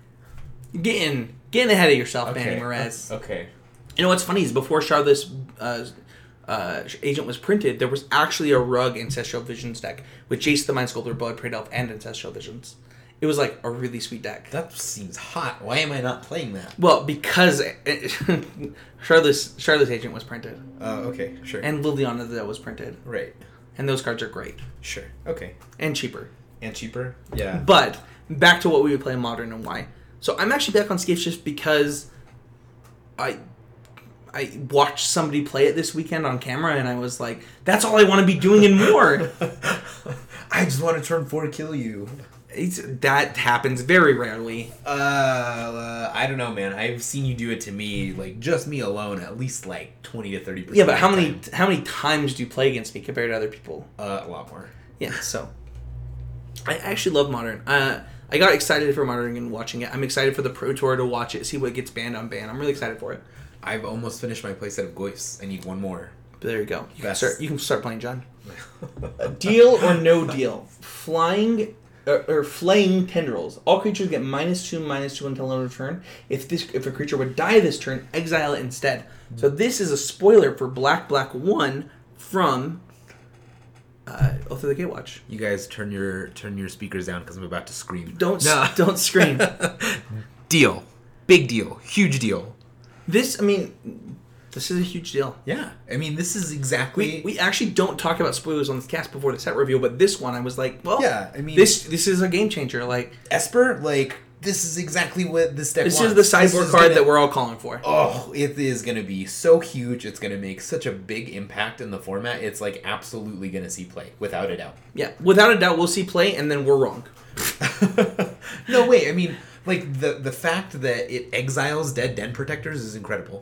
getting getting ahead of yourself, Okay. Manny Merez. Okay. You know what's funny is before Shardless uh, uh, Agent was printed, there was actually a Rug Ancestral Visions deck with Jace the Mind Sculptor, Blood Prayed Elf, and Ancestral Visions. It was like a really sweet deck. That seems hot. Why am I not playing that? Well, because it, Shardless Shardless Agent was printed, Uh, okay, sure. and Liliana that was printed, right. and those cards are great Sure. Okay. and cheaper. And cheaper. Yeah. But back to what we would play in Modern and why. So I'm actually back on Scapes just because I I watched somebody play it this weekend on camera, and I was like, that's all I want to be doing and more. I just want to turn four to kill you. It's, that happens very rarely. Uh, uh, I don't know, man. I've seen you do it to me, like just me alone, at least like twenty to thirty percent. Yeah, but how many how many times do you play against me compared to other people? Uh, a lot more. Yeah, so I actually love Modern. Uh, I got excited for Modern and watching it. I'm excited for the Pro Tour to watch it, see what gets banned on ban. I'm really excited for it. I've almost finished my playset of Goyfs. I need one more. But there you go. You can Best. start. You can start playing, John. Deal or no deal? Flying or, or flaying tendrils. All creatures get minus two, minus two until end of turn. If this, if a creature would die this turn, exile it instead. So this is a spoiler for Black Black One from uh, Oath of the Gatewatch. You guys turn your turn your speakers down because I'm about to scream. Don't No. s- don't scream. Deal. Big deal. Huge deal. This, I mean, this is a huge deal. Yeah. I mean, this is exactly. We, we actually don't talk about spoilers on this cast before the set reveal, but this one I was like, well, Yeah, I mean- this this is a game changer. Like, Esper, like, this is exactly what this deck this wants. is the sideboard This is card gonna- that we're all calling for. Oh, it is going to be so huge. It's going to make such a big impact in the format. It's, like, absolutely going to see play, without a doubt. Yeah, without a doubt, we'll see play, and then we're wrong. No, wait, I mean, like, the, the fact that it exiles dead Den Protectors is incredible.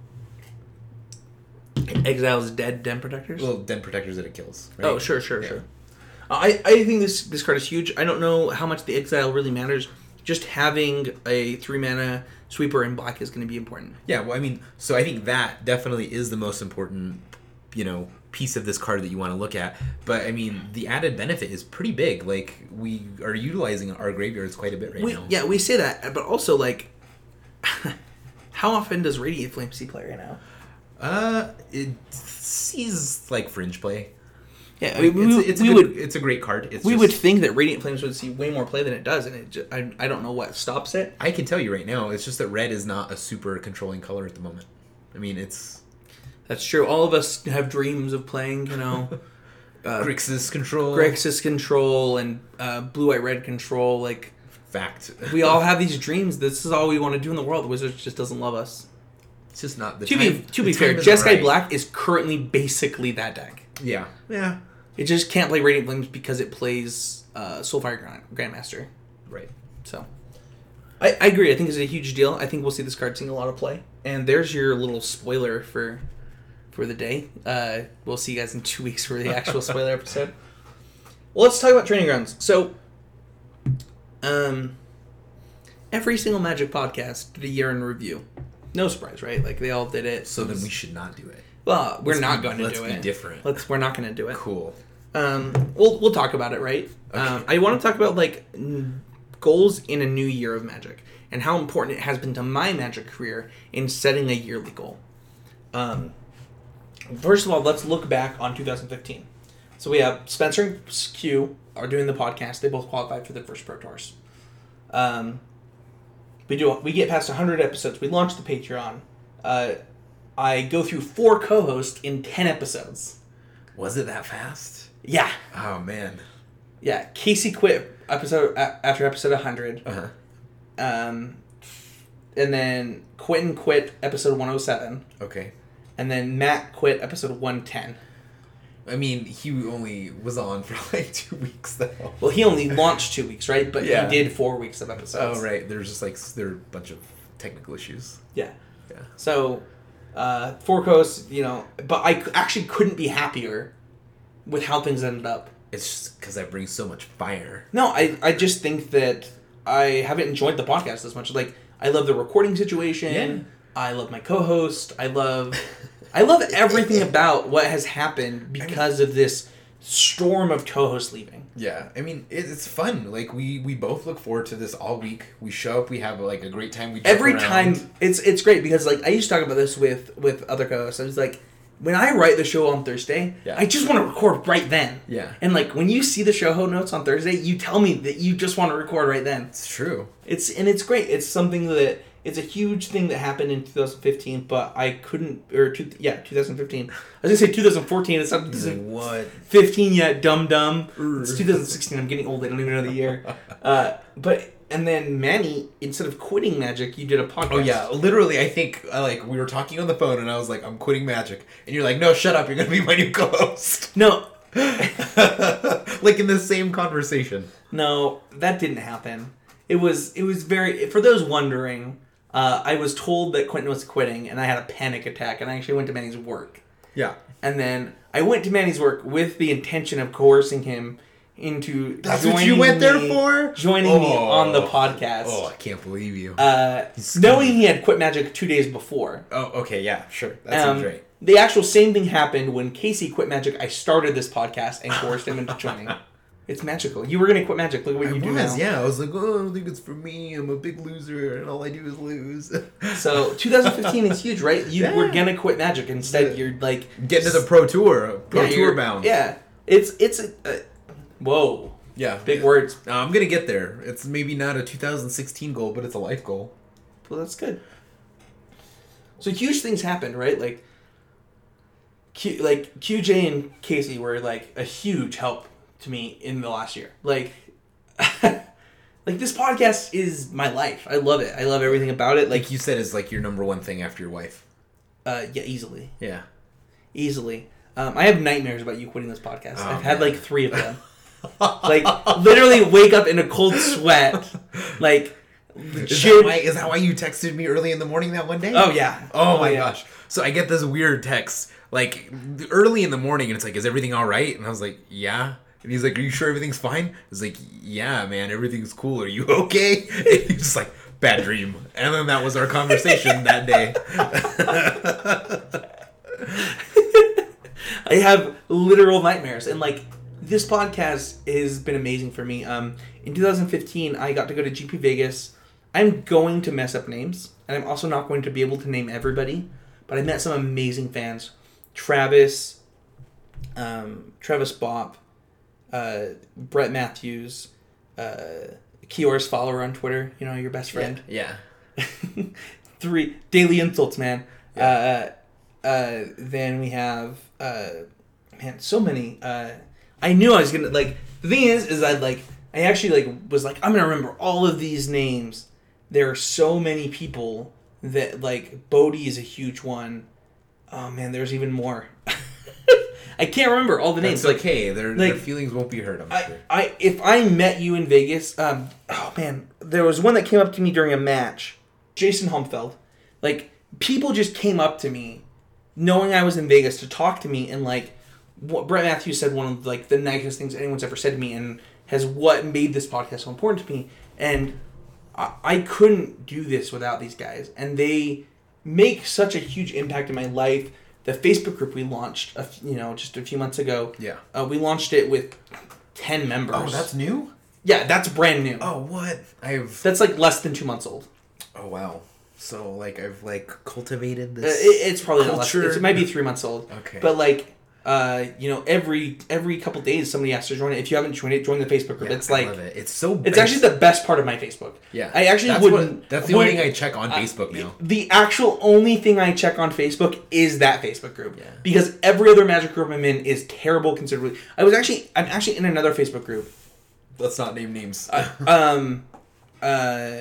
Exiles dead Den Protectors. Well, Den Protectors that it kills, right? Oh, sure, sure, Yeah. sure. Uh, I, I think this this card is huge. I don't know how much the exile really matters. Just having a three mana sweeper in black is going to be important. Yeah, well, I mean, so I think that definitely is the most important, you know, piece of this card that you want to look at. But, I mean, the added benefit is pretty big. Like, we are utilizing our graveyards quite a bit right We, now. yeah, we say that, but also, like, how often does Radiant Flame see play right now? Uh, it sees, like, fringe play. Yeah, Like, we, it's, we, it's, a we good, would it's a great card. It's we just, would think that Radiant Flames would see way more play than it does, and it just, I, I don't know what stops it. I can tell you right now, it's just that red is not a super controlling color at the moment. I mean, it's... That's true. All of us have dreams of playing, you know, uh, Grixis control. Grixis control and uh, blue white red control. Like, Fact. we all have these dreams. This is all we want to do in the world. The Wizards just doesn't love us. It's just not the To time. be to the be fair, time isn't Jeskai right. Black is currently basically that deck. Yeah. Yeah. It just can't play Radiant Flames because it plays uh, Soulfire Grand- Grandmaster. Right. So, I, I agree. I think it's a huge deal. I think we'll see this card seeing a lot of play. And there's your little spoiler for for the day. Uh, we'll see you guys in two weeks for the actual spoiler episode. Well, let's talk about Training Grounds. So, um, every single Magic podcast did a year in review. No surprise, right? Like, they all did it. So It then was- we should not do it. Well, we're Let's not be- going to let's do be it. different. Let's. We're not going to do it. Cool. Um, we'll we'll talk about it, right? Okay. Um, I want to talk about like n- goals in a new year of Magic and how important it has been to my Magic career in setting a yearly goal. Um, first of all, let's look back on two thousand fifteen. So we have Spencer and Q are doing the podcast. They both qualified for the first Pro Tours. Um, we do. We get past one hundred episodes. We launch the Patreon. Uh, I go through four co-hosts in ten episodes. Was it that fast? Yeah. Oh, man. Yeah, Casey quit episode a- after episode one hundred, Uh-huh. um, and then Quentin quit episode one oh seven, Okay. and then Matt quit episode one ten. I mean, he only was on for like two weeks, though. Well, he only launched two weeks, right? But Yeah. he did four weeks of episodes. Oh, right. There's just like, there are a bunch of technical issues. Yeah. Yeah. So, Uh, four co-hosts, you know, but I c- actually couldn't be happier with how things ended up. It's just because I bring so much fire. No, I, I just think that I haven't enjoyed the podcast as much. Like, I love the recording situation. Yeah. I love my co-host. I love, I love everything about what has happened because I mean, of this storm of co-hosts leaving. Yeah, I mean it, it's fun. Like we, we both look forward to this all week. We show up, we have like a great time. We joke every around. time it's it's great because like I used to talk about this with with other co-hosts. I was like, when I write the show on Thursday, yeah. I just want to record right then. Yeah, and like when you see the show notes on Thursday, you tell me that you just want to record right then. It's true. It's and it's great. It's something that. It's a huge thing that happened in twenty fifteen, but I couldn't, or two, yeah, twenty fifteen. I was going to say twenty fourteen, it's not twenty fifteen yet, dumb dumb. It's twenty sixteen, I'm getting old, I don't even know the year. Uh, but, and then Manny, instead of quitting Magic, you did a podcast. Oh yeah, literally, I think, uh, like, we were talking on the phone, and I was like, I'm quitting Magic. And you're like, no, shut up, you're going to be my new co-host. No. Like in the same conversation. No, that didn't happen. It was, it was very, for those wondering... Uh, I was told that Quentin was quitting, and I had a panic attack, and I actually went to Manny's work. Yeah. And then I went to Manny's work with the intention of coercing him into That's joining what you went there me, for? Joining oh. me on the podcast. Oh, I can't believe you. Uh, knowing he had quit Magic two days before. Oh, okay, yeah, sure. That um, seems right. The actual same thing happened when Casey quit Magic. I started this podcast and coerced him into joining. It's magical. You were going to quit Magic. Look at what I you do was, now. Yeah, I was like, oh, I don't think it's for me. I'm a big loser, and all I do is lose. So, twenty fifteen is huge, right? You yeah. were going to quit Magic. Instead, you're like... Getting to the Pro Tour. Pro yeah, Tour bound. Yeah. It's... it's a, uh, whoa. Yeah. Big words. Uh, I'm going to get there. It's maybe not a two thousand sixteen goal, but it's a life goal. Well, that's good. So, huge things happened, right? Like, Q, like Q J and Casey were, like, a huge help to me in the last year. Like, like this podcast is my life. I love it. I love everything about it. Like, like you said, is like your number one thing after your wife. Uh, yeah, easily. Yeah. Easily. Um, I have nightmares about you quitting this podcast. Oh, I've had man. like three of them. Like, literally wake up in a cold sweat. Like, is that, why, is that why you texted me early in the morning that one day? Oh, yeah. Oh, my yeah. gosh. So I get this weird text, like, early in the morning, and it's like, is everything all right? And I was like, yeah. And he's like, are you sure everything's fine? I was like, yeah, man, everything's cool. Are you okay? And he's just like, bad dream. And then that was our conversation that day. I have literal nightmares. And, like, this podcast has been amazing for me. Um, in two thousand fifteen, I got to go to G P Vegas. I'm going to mess up names. And I'm also not going to be able to name everybody. But I met some amazing fans. Travis, um, Travis Bopp, uh, Brett Matthews, uh, Kior's follower on Twitter, you know, your best friend. Yeah. yeah. Three daily insults, man. Yeah. Uh, uh, then we have, uh, man, so many. Uh, I knew I was gonna, like, the thing is, is I, like, I actually, like, was like, I'm gonna remember all of these names. There are so many people that, like, Bodie is a huge one. Oh, man, there's even more. I can't remember all the names. That's like, okay. Their, like, their feelings won't be hurt, I'm I, sure. I, if I met you in Vegas, um, oh man, there was one that came up to me during a match. Jason Humfeld. Like, people just came up to me, knowing I was in Vegas, to talk to me, and like, what Brett Matthews said one of like the nicest things anyone's ever said to me, and has what made this podcast so important to me. And I, I couldn't do this without these guys, and they make such a huge impact in my life. The Facebook group we launched, a, you know, just a few months ago. Yeah. Uh, we launched it with ten members. Oh, that's new? Yeah, that's brand new. Oh, what? I've... That's like less than two months old. Oh, wow. So, like, I've, like, cultivated Uh, this... it, it's probably not less. culture. It might be three months old. Okay. But like, uh, you know, every every couple days somebody has to join it. If you haven't joined it, join the Facebook group. Yeah, it's I like love it. It's so. It's actually the best part of my Facebook. Yeah, I actually that's wouldn't. What, that's the would, only thing I check on Facebook uh, now. The actual only thing I check on Facebook is that Facebook group. Yeah. Because every other Magic group I'm in is terrible considerably. I was actually I'm actually in another Facebook group. Let's not name names. uh, um, uh,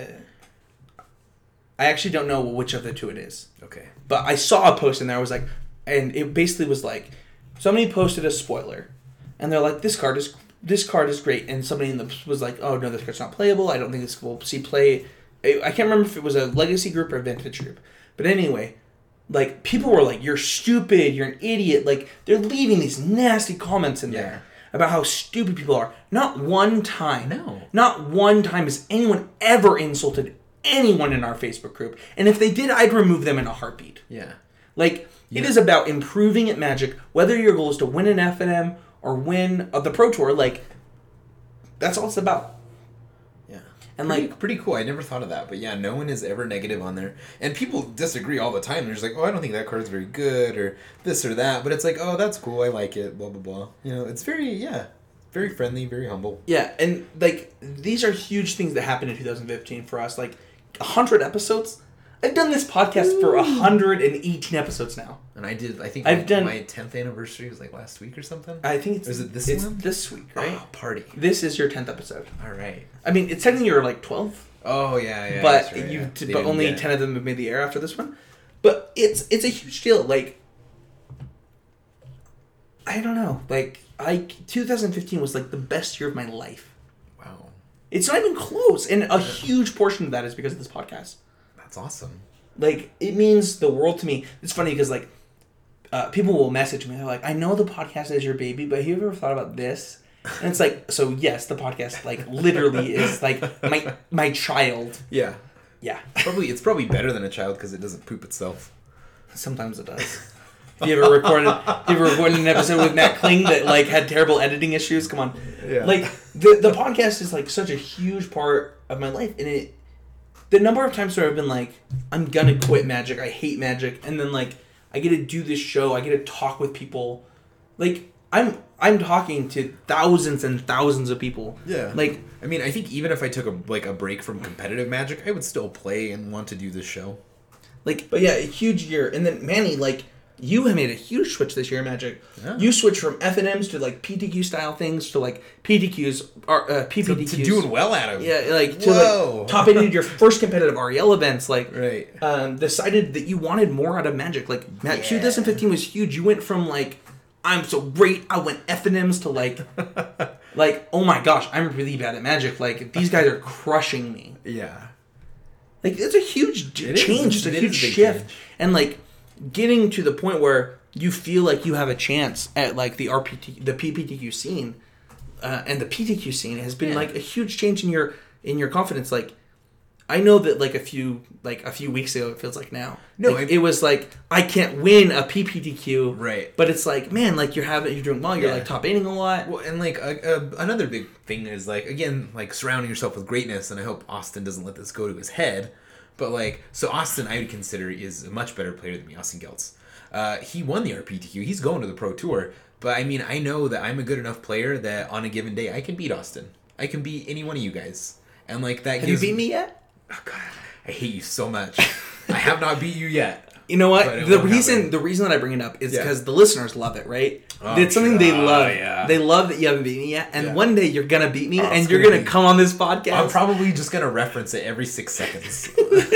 I actually don't know which of the two it is. Okay. But I saw a post in there. I was like, and it basically was like, somebody posted a spoiler, and they're like, this card is this card is great, and somebody in the was like, oh no, this card's not playable. I don't think this will see play. I can't remember if it was a legacy group or a vintage group, but anyway, like, people were like, you're stupid, you're an idiot. Like, they're leaving these nasty comments in Yeah. there about how stupid people are. Not one time. No. Not one time has anyone ever insulted anyone in our Facebook group. And if they did, I'd remove them in a heartbeat. Yeah. Like, Yeah. it is about improving at Magic, whether your goal is to win an F N M or win uh, the Pro Tour. Like, that's all it's about. Yeah. And, pretty, like, pretty cool. I never thought of that. But yeah, no one is ever negative on there. And people disagree all the time. They're just like, oh, I don't think that card's very good, or this or that. But it's like, oh, that's cool. I like it, blah, blah, blah. You know, it's very, yeah, very friendly, very humble. yeah, and, like, these are huge things that happened in two thousand fifteen for us. Like, one hundred episodes. I've done this podcast Ooh. for one hundred eighteen episodes now. And I did, I think I've my, done, my tenth anniversary was like last week or something. I think it's... Or is it this it's one? this week, right? Oh, party. This is your tenth episode. All right. I mean, it's technically your, like, twelfth. Oh, yeah, yeah. But right, you, yeah. t- but only ten of them have made the air after this one. But it's it's a huge deal. Like, I don't know. Like, I two thousand fifteen was like the best year of my life. Wow. It's not even close, and a huge portion of that is because of this podcast. That's awesome. Like, it means the world to me. It's funny because, like, uh, people will message me. They're like, I know the podcast is your baby, but have you ever thought about this? And it's like, so yes, the podcast, like, literally is, like, my my child. Yeah. Yeah. Probably, it's probably better than a child because it doesn't poop itself. Sometimes it does. Have you ever recorded, have you ever recorded an episode with Matt Kling that, like, had terrible editing issues? Come on. Yeah. Like, the, the podcast is, like, such a huge part of my life, and it... The number of times where I've been like, I'm gonna quit Magic, I hate Magic, and then, like, I get to do this show, I get to talk with people. Like, I'm I'm talking to thousands and thousands of people. Yeah. Like, I mean, I think even if I took a like a break from competitive Magic, I would still play and want to do this show. Like, but yeah, a huge year. And then, Manny, like, you have made a huge switch this year in Magic. Yeah. You switched from F N Ms to, like, P T Q style things to, like, P T Qs, or uh, P P T Qs. To, to doing well at them. Yeah, like, to, Whoa. like, top eight your first competitive R E L events. Like, right. um, decided that you wanted more out of Magic. Like, Matt, Yeah. twenty fifteen was huge. You went from, like, I'm so great, I went F N Ms to, like, like, oh my gosh, I'm really bad at Magic. Like, these guys are crushing me. Yeah. Like, it's a huge d- It is. change. It's a It huge is a big shift. change. And, like, getting to the point where you feel like you have a chance at, like, the R P T, the P P T Q scene, uh, and the P T Q scene has been, Yeah. like, a huge change in your in your confidence. Like, I know that, like, a few like a few weeks ago, it feels like now. No, like, I- it was like, I can't win a P P T Q. Right. But it's like, man, like, you're having, you're doing well. You're, Yeah. like, top eighting a lot. Well, and like a, a, another big thing is like again like surrounding yourself with greatness, and I hope Austin doesn't let this go to his head. But like, so Austin, I would consider is a much better player than me, Austin Geltz. Uh, he won the R P T Q. He's going to the Pro Tour. But I mean, I know that I'm a good enough player that on a given day I can beat Austin. I can beat any one of you guys, and like that. Have gives you beat me yet? Oh, God, I hate you so much. I have not beat you yet. You know what? But it The won't reason happen. the reason that I bring it up is Yeah. because the listeners love it, right? Oh, it's something they sure. love. Oh, yeah. They love that you haven't beat me yet, and Yeah. one day you're gonna beat me, Oh, and it's you're gonna gonna be- come on this podcast. I'm probably just gonna reference it every six seconds.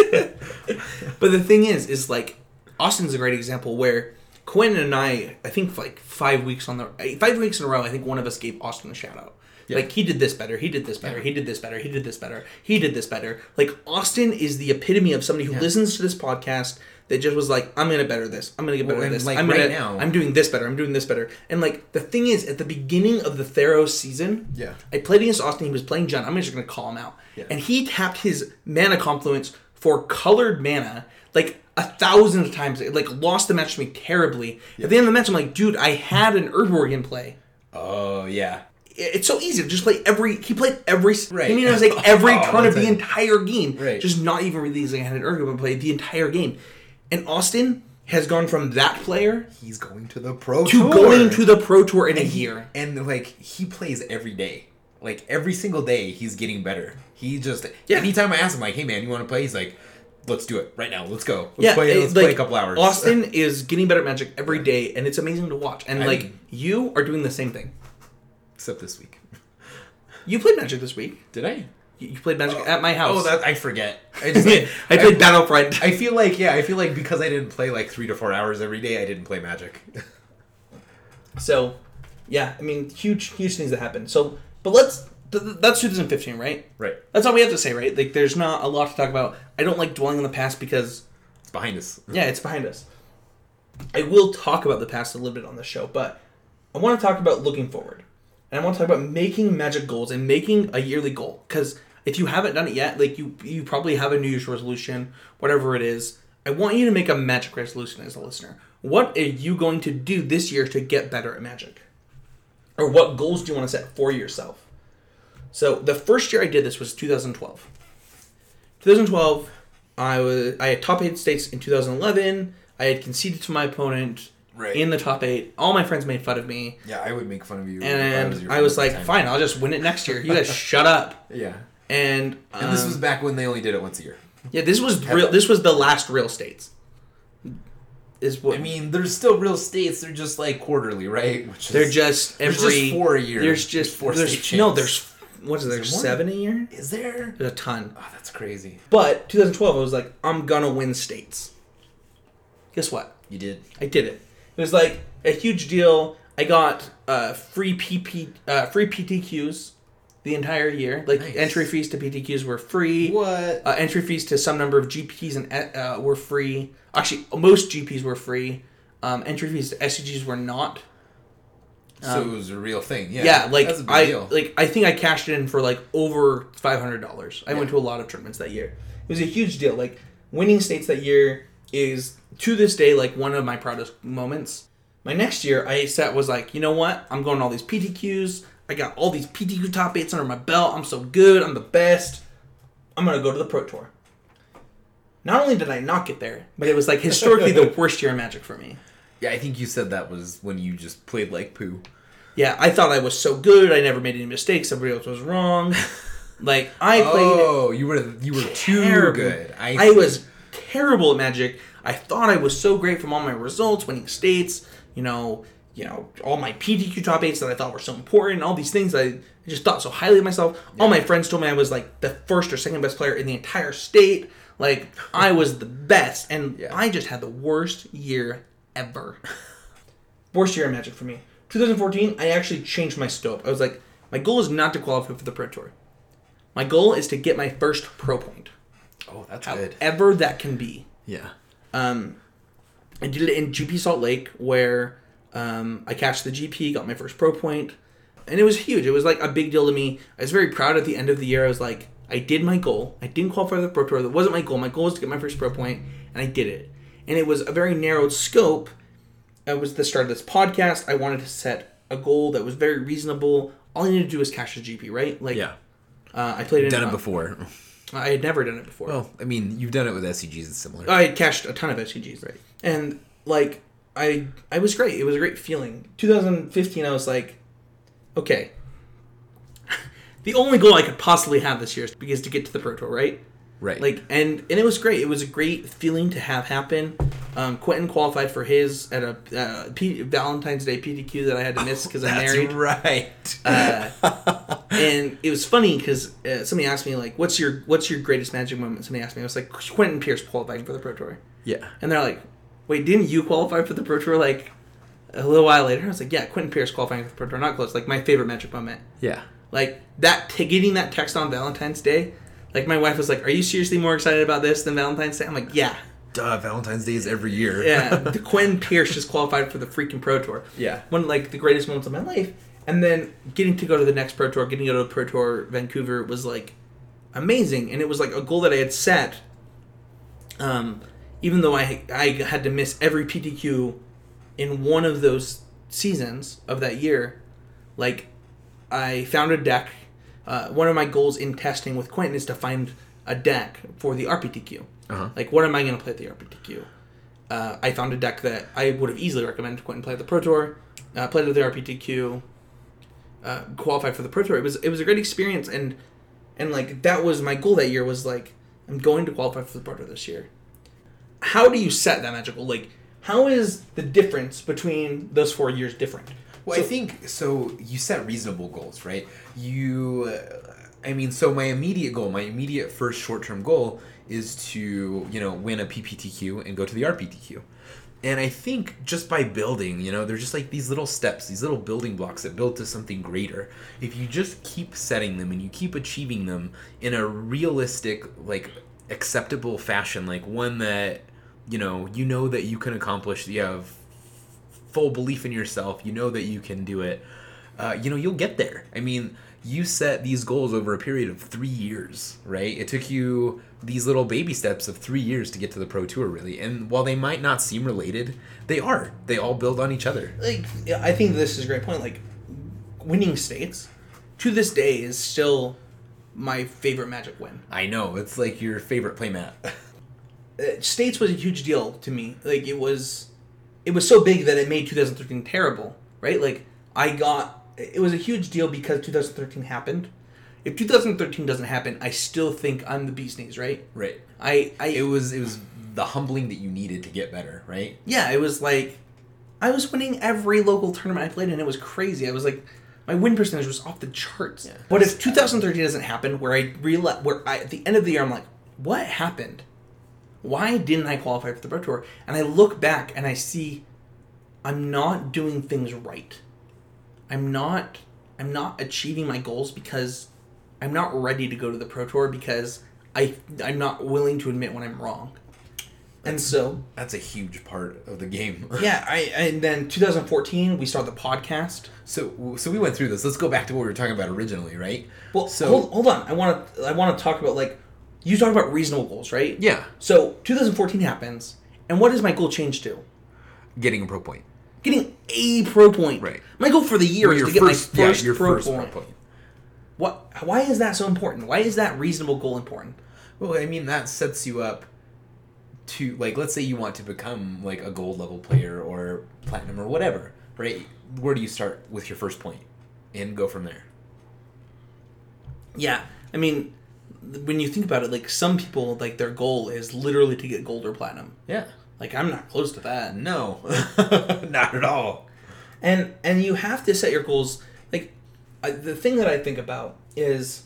But the thing is, is like Austin's a great example where Quinn and I, I think like five weeks on the five weeks in a row, I think one of us gave Austin a shout out. Yeah. Like, he did this better, he did this better, Yeah. he did this better, he did this better, he did this better. Like, Austin is the epitome of somebody who Yeah. listens to this podcast that just was like, I'm gonna better this, I'm gonna get better Well, at and, this, like, I'm right gonna, now- I'm doing this better, I'm doing this better. And like, the thing is, at the beginning of the Theros season, Yeah. I played against Austin, he was playing Jun, I'm just gonna call him out. Yeah. And he tapped his mana confluence for colored mana, like, a thousand times, like, lost the match to me terribly. Yeah. At the end of the match, I'm like, dude, I had an Urborg in play. Oh yeah. It's so easy to just play every. He played every. Right. I mean, it was like every Oh, turn of that's the it. entire game. Right. Just not even releasing. I had an Urgo, but played the entire game. And Austin has gone from that player He's going to the Pro to Tour. going to the Pro Tour in a And he- year. And like he plays every day. Like every single day he's getting better. He just Yeah. anytime I ask him like, "Hey man, you want to play?" He's like, "Let's do it right now. Let's go. Let's Yeah, play. it- Let's like, play a couple hours." Austin is getting better at Magic every day, and it's amazing to watch. And I like mean- you are doing the same thing. Except this week. You played Magic this week. Did I? You you played Magic at my house. Oh, that I forget. I just I played Battlefront. I feel like yeah, I feel like because I didn't play like three to four hours every day, I didn't play Magic. So, yeah, I mean, huge, huge things that happen. So, but let's. Th- th- that's twenty fifteen, right? Right. That's all we have to say, right? Like, there's not a lot to talk about. I don't like dwelling on the past because, It's behind us. yeah, it's behind us. I will talk about the past a little bit on the show, but I want to talk about looking forward. And I want to talk about making Magic goals and making a yearly goal. Because if you haven't done it yet, like you you probably have a New Year's resolution, whatever it is. I want you to make a Magic resolution as a listener. What are you going to do this year to get better at Magic? Or what goals do you want to set for yourself? So the first year I did this was two thousand twelve. twenty twelve, I was I had top eight states in two thousand eleven. I had conceded to my opponent right. in the top eight. All my friends made fun of me. Yeah, I would make fun of you. And I was, I was like, fine, I'll just win it next year. You guys shut up. Yeah. And um, and this was back when they only did it once a year. Yeah, this was real. This was the last real states. Is what I mean. There's still real states. They're just like quarterly, right? Which is, they're just every. There's just four a year. There's just four. There's, state no. champs. There's what is, is there? Seven a year? Is there? There's a ton. Oh, that's crazy. But twenty twelve, I was like, I'm gonna win states. Guess what? You did. I did it. It was like a huge deal. I got uh, free P P, uh, free P T Qs the entire year. Like nice. Entry fees to P T Qs were free. What? Uh, entry fees to some number of G Ps and uh, were free. Actually, most G Ps were free. Um, entry fees to S C Gs were not. Um, so it was a real thing. Yeah. Yeah. Like That's a big I deal. like I think I cashed in for like over five hundred dollars. I yeah. went to a lot of tournaments that year. It was a huge deal. Like winning states that year is to this day like one of my proudest moments. My next year, I set was like, you know what? I'm going to all these P T Qs. I got all these P T Q top eights under my belt. I'm so good. I'm the best. I'm going to go to the Pro Tour. Not only did I not get there, but it was like historically the worst year of Magic for me. Yeah, I think you said that was when you just played like poo. Yeah, I thought I was so good. I never made any mistakes. Everybody else was wrong. Like, I played... Oh, you were you were too good. I, I was terrible at Magic. I thought I was so great from all my results, winning states, you know, you know, all my P T Q top eights that I thought were so important, all these things. I, I just thought so highly of myself. Yeah. All my friends told me I was like the first or second best player in the entire state. Like, I was the best. And yeah. I just had the worst year ever. Worst year in Magic for me. twenty fourteen, I actually changed my scope. I was like, my goal is not to qualify for the Pro Tour. My goal is to get my first pro point. Oh, that's however good. However that can be. Yeah. Um, I did it in G P Salt Lake, where um, I cashed the G P, got my first pro point, and it was huge. It was like a big deal to me. I was very proud at the end of the year. I was like, I did my goal. I didn't qualify for the Pro Tour. That wasn't my goal. My goal was to get my first pro point, and I did it. And it was a very narrowed scope. It was the start of this podcast. I wanted to set a goal that was very reasonable. All I needed to do was cash the G P, right? Like, yeah. Uh, I played it. Done in, it before. I had never done it before. Well, I mean, you've done it with S C Gs. It's similar. I had cashed a ton of S C Gs. Right. And, like, I I was great. It was a great feeling. twenty fifteen, I was like, okay. The only goal I could possibly have this year is because to get to the Pro Tour, right? Right. Like, and, and it was great. It was a great feeling to have happen. Um, Quentin qualified for his at a uh, P- Valentine's Day P T Q that I had to miss because oh, I married. Right. uh, and it was funny because uh, somebody asked me like, "What's your what's your greatest Magic moment?" Somebody asked me. I was like, "Quentin Pierce qualifying for the Pro Tour." Yeah. And they're like, "Wait, didn't you qualify for the Pro Tour like a little while later?" I was like, "Yeah, Quentin Pierce qualifying for the Pro Tour, not close." Like my favorite Magic moment. Yeah. Like that, t- getting that text on Valentine's Day. Like, my wife was like, are you seriously more excited about this than Valentine's Day? I'm like, yeah. Duh, Valentine's Day is every year. Yeah. The Quentin Pierce just qualified for the freaking Pro Tour. Yeah. One of, like, the greatest moments of my life. And then getting to go to the next Pro Tour, getting to go to Pro Tour Vancouver was, like, amazing. And it was, like, a goal that I had set. Um, even though I I had to miss every P T Q in one of those seasons of that year, like, I found a deck. Uh, one of my goals in testing with Quentin is to find a deck for the R P T Q. Uh-huh. Like, what am I going to play at the R P T Q? Uh, I found a deck that I would have easily recommended to Quentin play at the Pro Tour. Uh, played at the R P T Q. Uh, qualified for the Pro Tour. It was it was a great experience, and and like that was my goal that year. Was like, I'm going to qualify for the Pro Tour this year. How do you set that magical? Like, how is the difference between those four years different? Well, so, I think, so you set reasonable goals, right? You, uh, I mean, so my immediate goal, my immediate first short-term goal is to, you know, win a P P T Q and go to the R P T Q. And I think just by building, you know, they're just like these little steps, these little building blocks that build to something greater. If you just keep setting them and you keep achieving them in a realistic, like, acceptable fashion, like one that, you know, you know that you can accomplish, you have full belief in yourself, you know that you can do it, uh, you know, you'll get there. I mean, you set these goals over a period of three years, right? It took you these little baby steps of three years to get to the Pro Tour, really. And while they might not seem related, they are. They all build on each other. Like, I think this is a great point. Like, winning states, to this day, is still my favorite Magic win. I know. It's like your favorite playmat. uh, states was a huge deal to me. Like, it was... It was so big that it made twenty thirteen terrible, right? Like, I got... It was a huge deal because twenty thirteen happened. If twenty thirteen doesn't happen, I still think I'm the bee's knees, right? Right. I, I it was it was the humbling that you needed to get better, right? Yeah, it was like I was winning every local tournament I played, and it was crazy. I was like, my win percentage was off the charts. Yeah. But if twenty thirteen doesn't happen, where I realize, where I at the end of the year I'm like, what happened? Why didn't I qualify for the Pro Tour? And I look back and I see I'm not doing things right. I'm not I'm not achieving my goals because I'm not ready to go to the Pro Tour because I I'm not willing to admit when I'm wrong. And That's, so that's a huge part of the game. yeah, I and then twenty fourteen we started the podcast. So so we went through this. Let's go back to what we were talking about originally, right? Well, so hold, hold on. I want to I want to talk about, like, you talk about reasonable goals, right? Yeah. So twenty fourteen happens, and what does my goal change to? Getting a pro point. Getting a pro point. Right. My goal for the year Or is your to get first, my first, yeah, your pro, first point. pro point. What? Why is that so important? Why is that reasonable goal important? Well, I mean, that sets you up to, like, let's say you want to become, like, a gold level player or platinum or whatever, right? Where do you start with your first point and go from there? Yeah. I mean, when you think about it, like, some people, like, their goal is literally to get gold or platinum. Yeah. Like, I'm not close to that. No. Not at all. And and you have to set your goals. Like, I, the thing that I think about is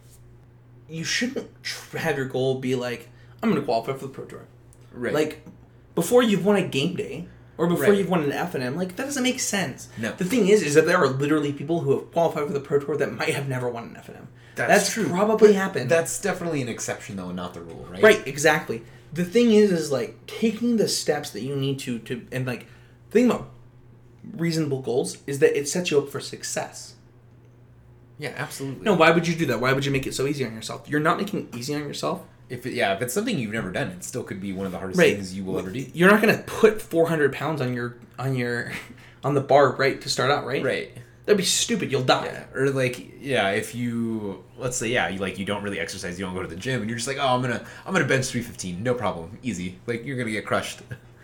you shouldn't tr- have your goal be like, I'm going to qualify for the Pro Tour. Right. Like, before you've won a game day or before Right. you've won an F N M, like, that doesn't make sense. No. The thing is, is that there are literally people who have qualified for the Pro Tour that might have never won an F N M. That's, That's true. probably But happened. That's definitely an exception, though, and not the rule, right? Right, exactly. The thing is, is like taking the steps that you need to, to and like, the thing about reasonable goals is that it sets you up for success. Yeah, absolutely. No, why would you do that? Why would you make it so easy on yourself? You're not making it easy on yourself. If it, yeah, if it's something you've never done, it still could be one of the hardest Right. things you will ever do. You're not going to put four hundred pounds on your on your on the bar, right, to start out, right? Right. That'd be stupid. You'll die. Yeah. Or like, yeah, if you let's say, yeah, you like you don't really exercise, you don't go to the gym, and you're just like, oh, I'm gonna I'm gonna bench three fifteen, no problem, easy. Like you're gonna get crushed.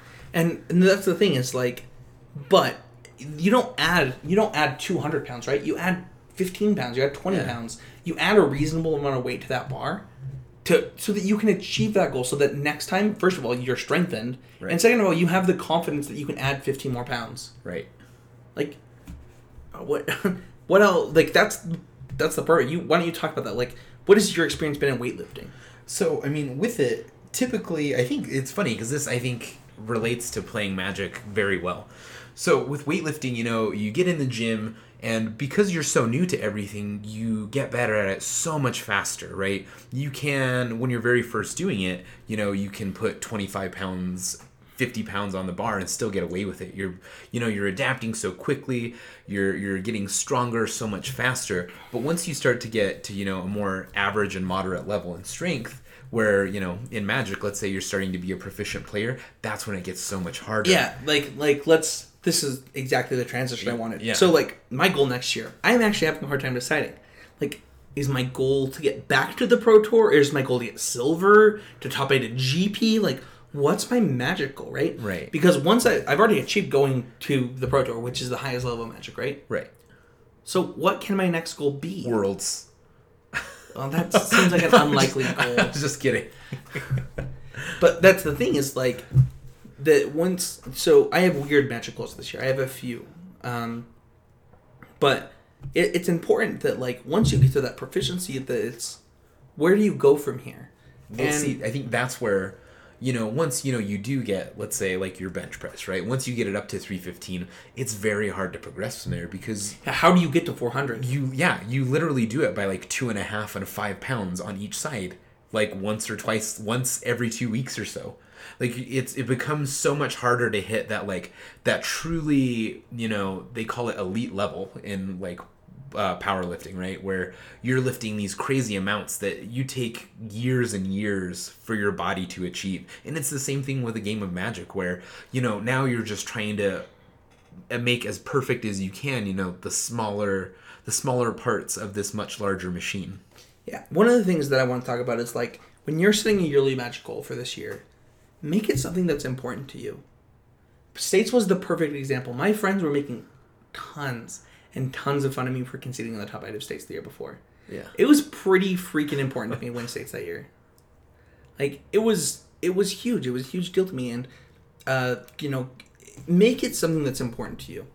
And and that's the thing is like, but you don't add you don't add two hundred pounds, right? You add fifteen pounds. You add twenty Yeah. pounds. You add a reasonable amount of weight to that bar, to so that you can achieve that goal. So that next time, first of all, you're strengthened, Right. and second of all, you have the confidence that you can add fifteen more pounds. Right. Like, what? What else? Like that's that's the part. You why don't you talk about that? Like, what has your experience been in weightlifting? So, I mean, with it, typically, I think it's funny because this, I think, relates to playing Magic very well. So, with weightlifting, you know, you get in the gym, and because you're so new to everything, you get better at it so much faster, right? You can, when you're very first doing it, you know, you can put twenty-five pounds, fifty pounds on the bar and still get away with it. You're, you know, you're adapting so quickly, you're you're getting stronger so much faster. But once you start to get to, you know, a more average and moderate level in strength, where, you know, in Magic, let's say you're starting to be a proficient player, that's when it gets so much harder. Yeah, like like let's. This is exactly the transition I wanted. Yeah. So like my goal next year, I'm actually having a hard time deciding. Like, is my goal to get back to the Pro Tour, or is my goal to get silver, to top eight at G P? Like, what's my Magic goal, right? Right. Because once I, I've already achieved going to the Pro Tour, which is the highest level of Magic, right? Right. So what can my next goal be? Worlds. Well, that seems like an unlikely goal. I was just kidding. But that's the thing is like that once. So I have weird Magic goals this year. I have a few, um, but it, it's important that like once you get to that proficiency, that it's where do you go from here? Well, And- see, I think that's where, you know, once, you know, you do get, let's say, like your bench press, right? Once you get it up to three fifteen, it's very hard to progress from there because How do you get to four hundred? you, yeah, you literally do it by like two and a half and five pounds on each side like once or twice, once every two weeks or so. Like it's it becomes so much harder to hit that like that truly, you know, they call it elite level in like uh, powerlifting, right? Where you're lifting these crazy amounts that you take years and years for your body to achieve. And it's the same thing with a game of Magic where, you know, now you're just trying to make as perfect as you can, you know, the smaller the smaller parts of this much larger machine. Yeah. One of the things that I want to talk about is like when you're setting a yearly Magic goal for this year, make it something that's important to you. States was the perfect example. My friends were making tons and tons of fun of me for conceding in the top eight of States the year before. Yeah. It was pretty freaking important to me to win States that year. Like, it was it was huge. It was a huge deal to me. And, uh, you know, make it something that's important to you.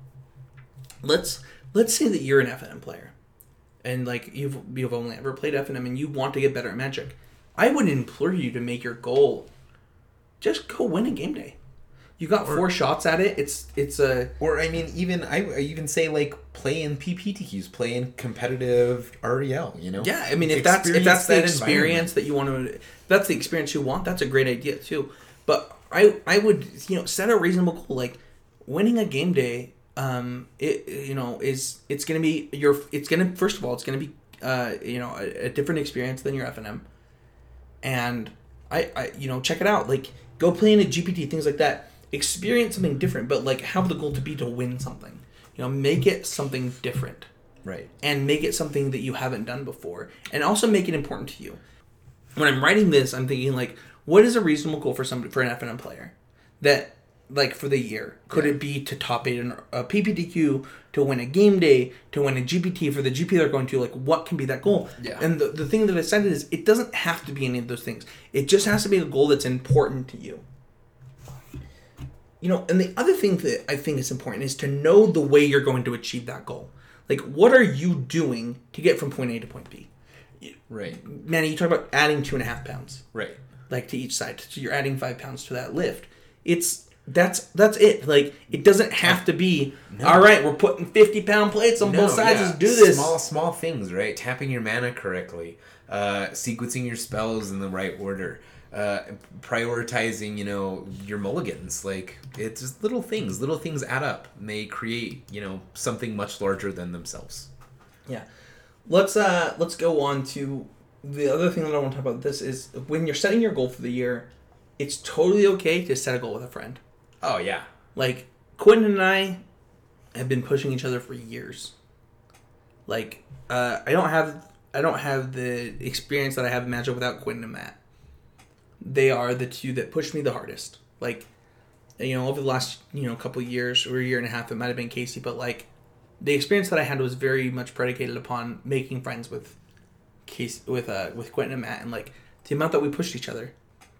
Let's let's say that you're an F N M player. And, like, you've, you've only ever played F N M and you want to get better at Magic. I would implore you to make your goal just go win a game day. You got or, four shots at it. It's it's a or I mean even I, I even say like play in P P T Qs, play in competitive R E L. You know. Yeah, I mean if that's if that's the experience that you want to, if that's the experience you want, that's a great idea too. But I I would you know set a reasonable goal like winning a game day. Um, it you know is it's gonna be your it's gonna first of all it's gonna be uh you know a, a different experience than your F N M, and I I you know check it out like. Go play in a G P T, things like that. Experience something different, but like have the goal to be to win something. You know, make it something different. Right. And make it something that you haven't done before. And also make it important to you. When I'm writing this, I'm thinking like, what is a reasonable goal for somebody for an F N M player? That like for the year. Could yeah. it be to top eight in a P P T Q, to win a game day, to win a G P T for the G P they're going to? Like what can be that goal? Yeah. And the, the thing that I said is it doesn't have to be any of those things. It just has to be a goal that's important to you. You know, and the other thing that I think is important is to know the way you're going to achieve that goal. Like what are you doing to get from point A to point B? Right. Manny, you talk about adding two and a half pounds. Right. Like to each side. So you're adding five pounds to that lift. It's That's that's it. Like it doesn't have to be. No. All right, we're putting fifty pound plates on no, both sides. Yeah. Let's do this. Small small things, right? Tapping your mana correctly, uh, sequencing your spells in the right order, uh, prioritizing. You know your mulligans. Like it's just little things. Little things add up. And they create you know something much larger than themselves. Yeah, let's uh let's go on to the other thing that I want to talk about. This is when you're setting your goal for the year. It's totally okay to set a goal with a friend. Oh, yeah. Like, Quentin and I have been pushing each other for years. Like, uh, I don't have I don't have the experience that I have in Magic without Quentin and Matt. They are the two that pushed me the hardest. Like, you know, over the last, you know, couple of years or a year and a half, it might have been Casey, but, like, the experience that I had was very much predicated upon making friends with Casey, with, uh, with Quentin and Matt, and, like, the amount that we pushed each other.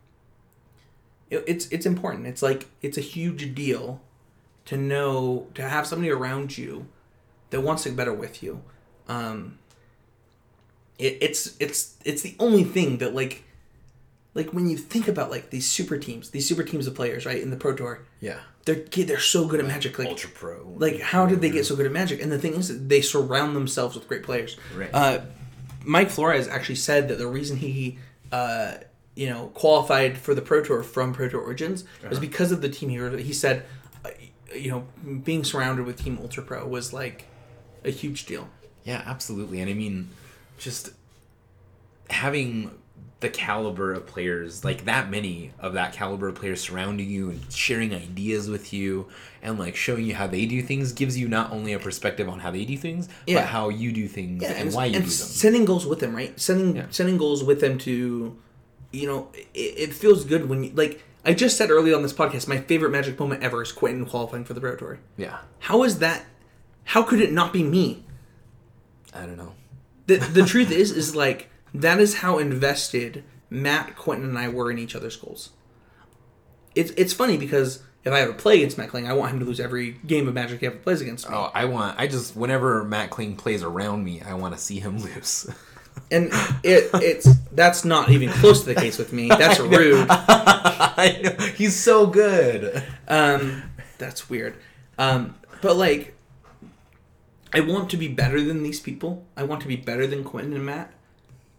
It's it's important. It's like it's a huge deal to know to have somebody around you that wants to get better with you. Um, it, it's it's it's the only thing that like like when you think about like these super teams, these super teams of players, right, in the Pro Tour. Yeah, they're they're so good at Magic. Like Ultra Pro. Like how did they get so good at Magic? And the thing is, they surround themselves with great players. Right. Uh, Mike Flores actually said that the reason he. Uh, you know, qualified for the Pro Tour from Pro Tour Origins uh-huh. was because of the team he He said, uh, you know, being surrounded with Team Ultra Pro was like a huge deal. Yeah, absolutely. And I mean, just having the caliber of players, like that many of that caliber of players surrounding you and sharing ideas with you and like showing you how they do things gives you not only a perspective on how they do things, yeah. but how you do things yeah, and, and why you and do them. Setting goals with them, right? Setting yeah. setting goals with them to... You know, it, it feels good when you... Like, I just said earlier on this podcast, my favorite Magic moment ever is Quentin qualifying for the Pro Tour. Yeah. How is that... How could it not be me? I don't know. The the truth is, is like, that is how invested Matt, Quentin, and I were in each other's goals. It's it's funny because if I ever play against Matt Kling, I want him to lose every game of Magic he ever plays against me. Oh, I want... I just... Whenever Matt Kling plays around me, I want to see him lose. And it it's that's not even close to the case with me. That's rude. I know. He's so good. Um, that's weird. Um, but like, I want to be better than these people. I want to be better than Quentin and Matt.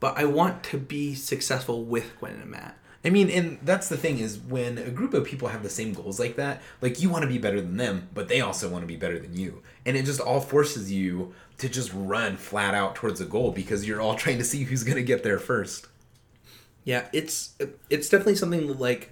but I want to be successful with Quinn and Matt. I mean, and that's the thing is when a group of people have the same goals like that, like you want to be better than them, but they also want to be better than you. And it just all forces you to just run flat out towards a goal because you're all trying to see who's going to get there first. Yeah, it's it's definitely something that, like,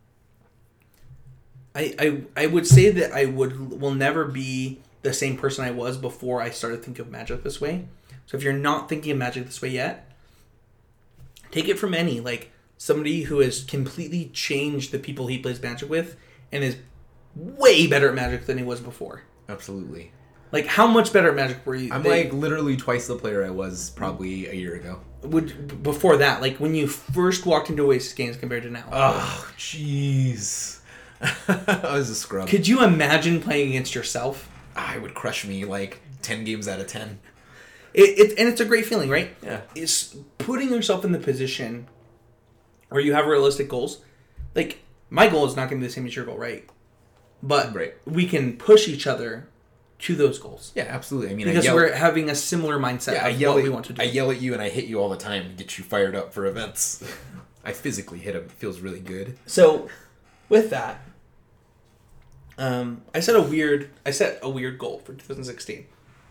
I, I I would say that I would will never be the same person I was before I started thinking of Magic this way. So if you're not thinking of Magic this way yet, take it from any, like, somebody who has completely changed the people he plays Magic with and is way better at Magic than he was before. Absolutely. Like, how much better at Magic were you? I'm they, like literally twice the player I was probably a year ago. Would before that, like when you first walked into Oasis games compared to now. Oh, jeez. I was a scrub. Could you imagine playing against yourself? I would crush me like ten games out of ten. It, it and it's a great feeling, right? Yeah. It's putting yourself in the position where you have realistic goals. Like, my goal is not going to be the same as your goal, right? But right. we can push each other to those goals. Yeah, absolutely. I mean, because I yell, we're having a similar mindset yeah, of I yell what at, we want to do. I yell at you and I hit you all the time to get you fired up for events. I physically hit him. It feels really good. So, with that, um, I set a weird. I set a weird goal for twenty sixteen.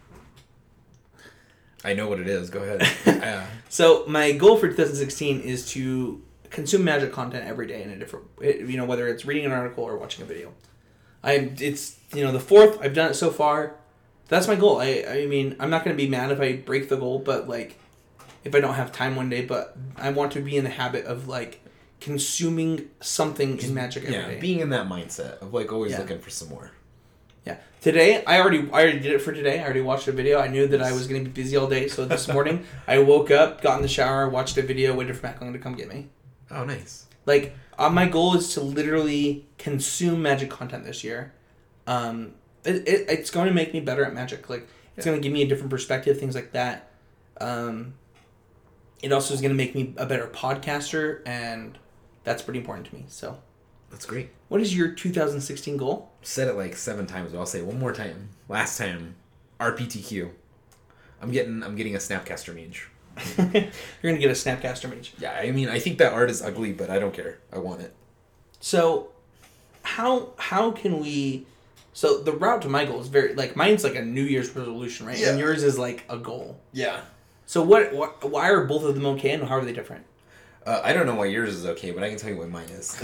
I know what it is. Go ahead. Yeah. So my goal for twenty sixteen is to consume Magic content every day in a different, you know, whether it's reading an article or watching a video. I it's you know the fourth. I've done it so far. That's my goal. I I mean I'm not going to be mad if I break the goal, but like if I don't have time one day. But I want to be in the habit of like consuming something in Magic every yeah, day. Being in that mindset of like always yeah. looking for some more. Yeah. Today, I already I already did it for today. I already watched a video. I knew that I was going to be busy all day. So this morning, I woke up, got in the shower, watched a video, waited for Macklin to come get me. Oh, nice. Like, uh, my goal is to literally consume Magic content this year. Um, it, it It's going to make me better at Magic. Like, it's yeah. going to give me a different perspective, things like that. Um, it also is going to make me a better podcaster, and that's pretty important to me. So that's great. What is your two thousand sixteen goal? Said it like seven times, but I'll say it one more time. Last time, R P T Q. I'm getting I'm getting a Snapcaster Mage. You're gonna get a Snapcaster Mage. Yeah, I mean, I think that art is ugly, but I don't care. I want it. So, how how can we? So the route to my goal is very like mine's like a New Year's resolution, right? Yeah. And yours is like a goal. Yeah. So what? what why are both of them okay, and how are they different? Uh, I don't know why yours is okay, but I can tell you what mine is.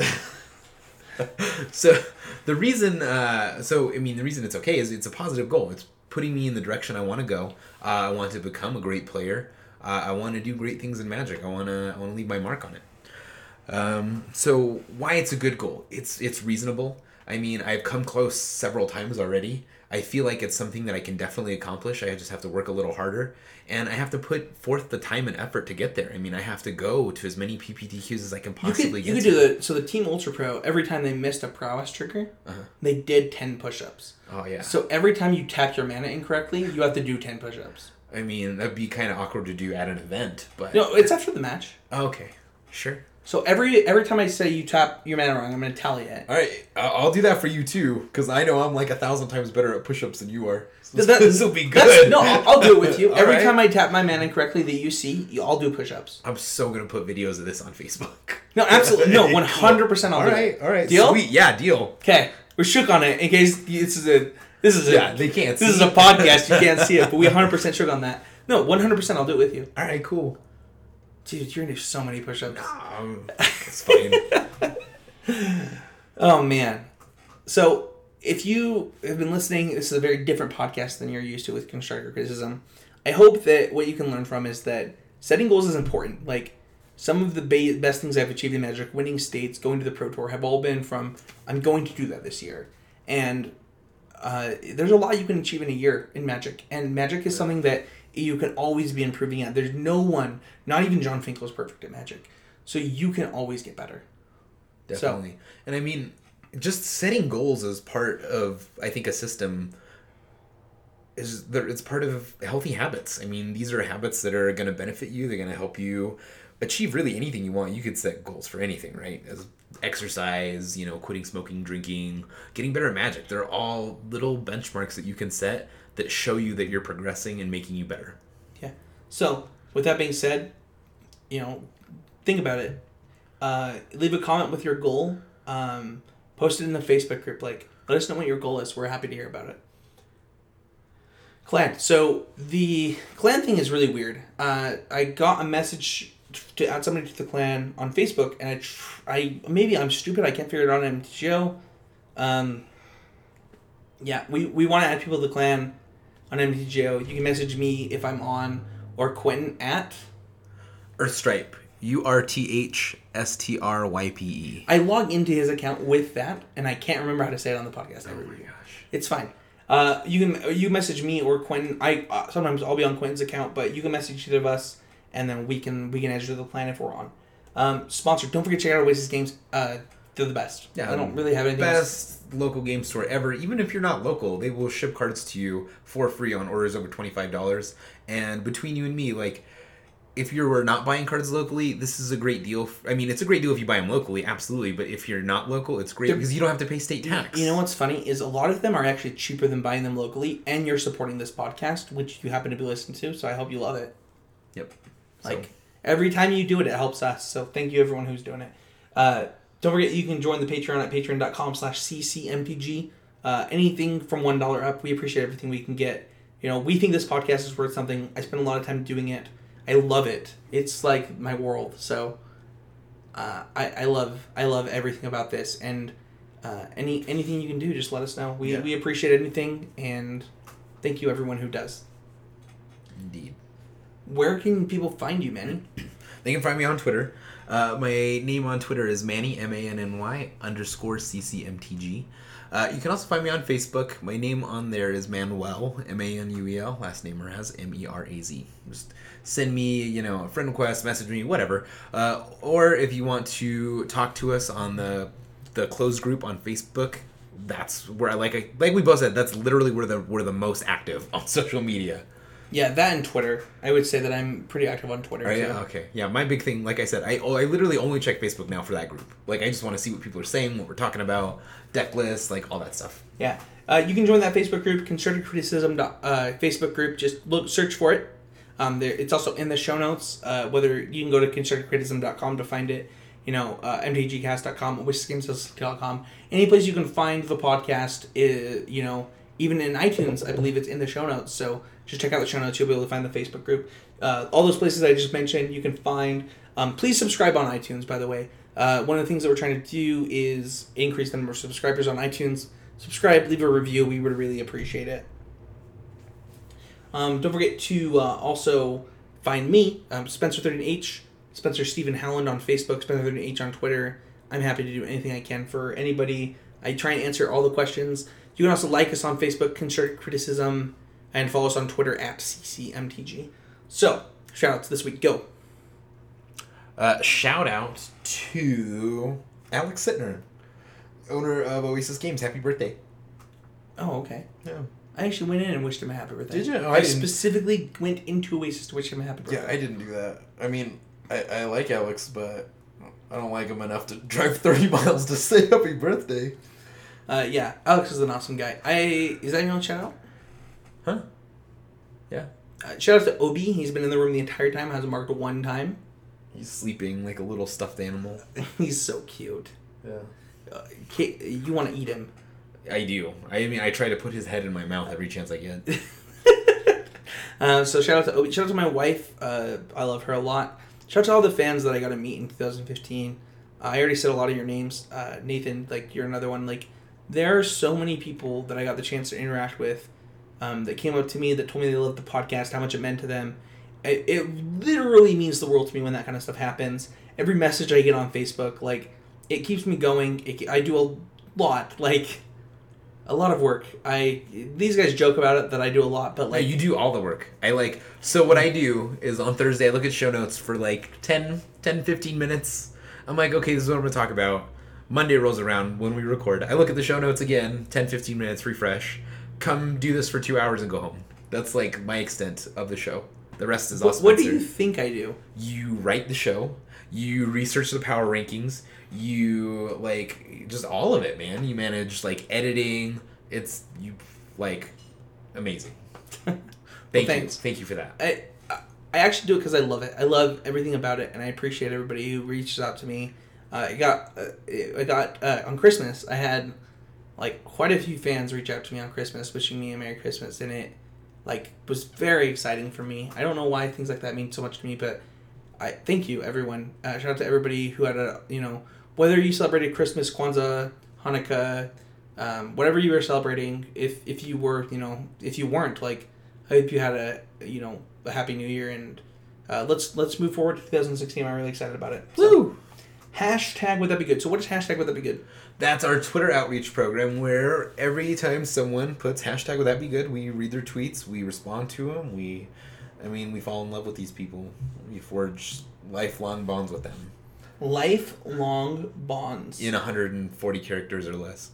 So the reason, uh, so I mean, the reason it's okay is it's a positive goal. It's putting me in the direction I want to go. Uh, I want to become a great player. Uh, I want to do great things in Magic. I want to, I want to leave my mark on it. Um, so why it's a good goal? It's it's reasonable. I mean, I've come close several times already. I feel like it's something that I can definitely accomplish. I just have to work a little harder. And I have to put forth the time and effort to get there. I mean, I have to go to as many P P T Qs as I can possibly you could, get you to. could do the so the Team Ultra Pro, every time they missed a prowess trigger, uh-huh. they did ten push-ups. Oh, yeah. So every time you tap your mana incorrectly, you have to do ten push-ups. I mean, that'd be kind of awkward to do at an event, but... No, it's after the match. Oh, okay. Sure. So every every time I say you tap your mana wrong, I'm going to tally it. All right, I'll do that for you too, because I know I'm like a thousand times better at push-ups than you are. So that, this will be good. No, I'll, I'll do it with you. Every right. time I tap my mana incorrectly that you see, you all do push-ups. I'm so going to put videos of this on Facebook. No, absolutely. No, one hundred percent I'll all do right, it. All right, deal? Sweet, yeah, deal. Okay, we're shook on it in case this is a... This is a, yeah, they can't This see is a podcast, you can't see it, but we one hundred percent shook on that. No, one hundred percent I'll do it with you. All right, cool. Dude, you're going to do so many push-ups. No, it's fine. Oh, man. So, if you have been listening, this is a very different podcast than you're used to with constructive criticism. I hope that what you can learn from is that setting goals is important. Like, some of the ba- best things I've achieved in Magic, winning states, going to the Pro Tour, have all been from, I'm going to do that this year. And uh, there's a lot you can achieve in a year in Magic. And Magic is something that you can always be improving at. There's no one, not even John Finkel, is perfect at Magic. So you can always get better. Definitely. So, and I mean, just setting goals as part of, I think, a system is there. It's part of healthy habits. I mean, these are habits that are going to benefit you. They're going to help you achieve really anything you want. You could set goals for anything, right? As exercise, you know, quitting smoking, drinking, getting better at Magic. They're all little benchmarks that you can set that show you that you're progressing and making you better. Yeah. So, with that being said, you know, think about it. Uh, leave a comment with your goal. Um, post it in the Facebook group. Like, let us know what your goal is. We're happy to hear about it. Clan. So the clan thing is really weird. Uh, I got a message to add somebody to the clan on Facebook, and I, tr- I maybe I'm stupid. I can't figure it out on M T G O. Um, yeah, we, we want to add people to the clan on M T G O. You can message me if I'm on, or Quentin at Earthstripe. U R T H S T R Y P E. I log into his account with that, and I can't remember how to say it on the podcast. Oh my gosh. It's fine. Uh, you can you message me or Quentin. I uh, sometimes I'll be on Quentin's account, but you can message either of us, and then we can we can add you to the plan if we're on. Um, sponsor. Don't forget to check out Oasis Games. Uh, they're the best. Yeah, I don't really have anything best else. local game store ever. Even if you're not local, they will ship cards to you for free on orders over twenty-five dollars. And between you and me, like, if you're not buying cards locally, this is a great deal. I mean, it's a great deal if you buy them locally, absolutely. But if you're not local, it's great They're, because you don't have to pay state tax. You know what's funny is a lot of them are actually cheaper than buying them locally, and you're supporting this podcast, which you happen to be listening to. So I hope you love it. Yep. Like So. every time you do it, it helps us. So thank you everyone who's doing it. Uh, don't forget you can join the Patreon at patreon dot com slash C C M T G. Uh, anything from one dollar up, we appreciate everything we can get. You know, we think this podcast is worth something. I spend a lot of time doing it. I love it. It's like my world. So uh, I, I love I love everything about this. And uh, any anything you can do, just let us know. We yeah. we appreciate anything, and thank you everyone who does. Indeed. Where can people find you, Manny? They can find me on Twitter. Uh, my name on Twitter is Manny, M A N N Y, underscore C C M T G. Uh, you can also find me on Facebook. My name on there is Manuel, M A N U E L, last name Meraz, M E R A Z. Just send me, you know, a friend request, message me, whatever. Uh, or if you want to talk to us on the the closed group on Facebook, that's where I like I, like we both said, that's literally where the we're the most active on social media. Yeah, that and Twitter. I would say that I'm pretty active on Twitter. Oh, too. yeah, okay. Yeah, my big thing, like I said, I oh, I literally only check Facebook now for that group. Like, I just want to see what people are saying, what we're talking about, deck lists, like, all that stuff. Yeah. Uh, you can join that Facebook group, Constructive Criticism uh, Facebook group. Just look, search for it. Um, there, it's also in the show notes. Uh, whether you can go to constructive criticism dot com to find it. You know, uh, m t g cast dot com, oasis games dot com. Any place you can find the podcast, is, you know, even in iTunes, I believe it's in the show notes. So just check out the show notes. You'll be able to find the Facebook group. Uh, all those places I just mentioned, you can find. Um, please subscribe on iTunes, by the way. Uh, one of the things that we're trying to do is increase the number of subscribers on iTunes. Subscribe, leave a review. We would really appreciate it. Um, don't forget to uh, also find me, um, Spencer thirteen H, Spencer Stephen Howland on Facebook, Spencer thirteen H on Twitter. I'm happy to do anything I can for anybody. I try and answer all the questions. You can also like us on Facebook, Constructive Criticism, and follow us on Twitter at C C M T G. So, shout-outs this week. Go. Uh, shout out to Alex Sittner, owner of Oasis Games. Happy birthday. Oh, okay. Yeah. I actually went in and wished him a happy birthday. Did you? Oh, I, I didn't. specifically went into Oasis to wish him a happy birthday. Yeah, I didn't do that. I mean, I, I like Alex, but I don't like him enough to drive thirty miles to say happy birthday. Uh, yeah, Alex is an awesome guy. I Is that your own shout-out? Huh? Yeah. Uh, shout out to Obi. He's been in the room the entire time. Hasn't marked one time. He's sleeping like a little stuffed animal. He's so cute. Yeah. Uh, you want to eat him. I do. I mean, I try to put his head in my mouth every chance I get. uh, so shout out to Obi. Shout out to my wife. Uh, I love her a lot. Shout out to all the fans that I got to meet in twenty fifteen. Uh, I already said a lot of your names. Uh, Nathan, like, you're another one. Like, there are so many people that I got the chance to interact with um, that came up to me, that told me they loved the podcast, how much it meant to them. It, it literally means the world to me when that kind of stuff happens. Every message I get on Facebook, like, it keeps me going. It, I do a lot, like, a lot of work. I These guys joke about it that I do a lot, but, like... Yeah, you do all the work. I, like... So what I do is on Thursday, I look at show notes for, like, ten, fifteen minutes. I'm like, okay, this is what I'm going to talk about. Monday rolls around when we record. I look at the show notes again, ten, fifteen minutes, refresh. Come do this for two hours and go home. That's, like, my extent of the show. The rest is all What, what do sponsored. you think I do? You write the show. You research the power rankings. You, like, just all of it, man. You manage, like, editing. It's, you, like, amazing. Thank Well, you. thanks. Thank you for that. I, I actually do it because I love it. I love everything about it, and I appreciate everybody who reaches out to me. Uh, I got, uh, I got uh, on Christmas. I had like quite a few fans reach out to me on Christmas, wishing me a Merry Christmas, and it like was very exciting for me. I don't know why things like that mean so much to me, but I thank you, everyone. Uh, shout out to everybody who had a you know whether you celebrated Christmas, Kwanzaa, Hanukkah, um, whatever you were celebrating. If if you were you know if you weren't, like I hope you had a you know a happy New Year, and uh, let's let's move forward to twenty sixteen. I'm really excited about it. So, Woo! Hashtag would that be good? So what is hashtag would that be good? That's our Twitter outreach program where every time someone puts hashtag would that be good, we read their tweets, we respond to them, we, I mean, we fall in love with these people. We forge lifelong bonds with them. Lifelong bonds. In one hundred forty characters or less.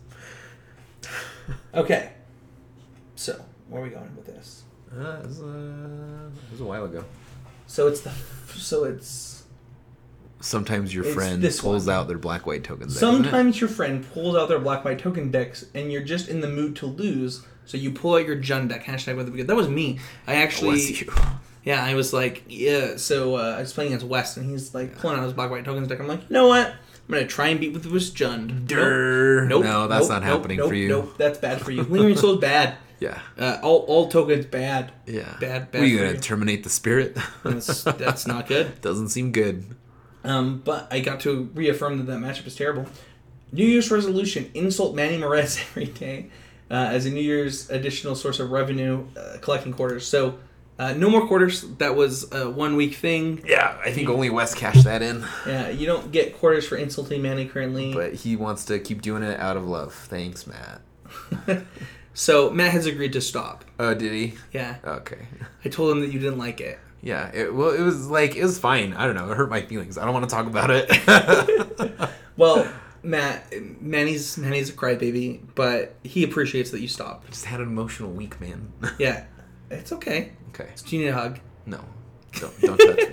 Okay. So, where are we going with this? Uh, it, was, uh, it was a while ago. So it's the, so it's... Sometimes your It's friend this pulls one. out their black white tokens. Deck, isn't it? Sometimes your friend pulls out their black white token decks, and you're just in the mood to lose, so you pull out your Jund deck. Hashtag would that be good? That was me. I actually... Bless you. Yeah, I was like, yeah, so uh, I was playing against West, and he's like pulling out his black white tokens deck. I'm like, you know what? I'm going to try and beat with this Jund. Durr. Nope. No, that's nope, not nope, happening nope, for you. Nope, that's bad for you. Lingering Soul's bad. Yeah. Uh, all, all tokens bad. Yeah. Bad, bad What, are you for going you. to terminate the spirit? That's, that's not good. Doesn't seem good. Um, but I got to reaffirm that that matchup is terrible. New Year's resolution: insult Manny Moretz every day uh, as a New Year's additional source of revenue, uh, collecting quarters. So uh, no more quarters. That was a one week thing. Yeah, I think only Wes cashed that in. Yeah, you don't get quarters for insulting Manny currently. But he wants to keep doing it out of love. Thanks, Matt. So Matt has agreed to stop. Oh, did he? Yeah, Okay. I told him that you didn't like it. Yeah, it, well, it was like, it was fine. I don't know. It hurt my feelings. I don't want to talk about it. Well, Matt, Manny's Manny's a crybaby, but he appreciates that you stopped. Just had an emotional week, man. Yeah, it's okay. Okay. Do you need a hug? No. Don't, don't touch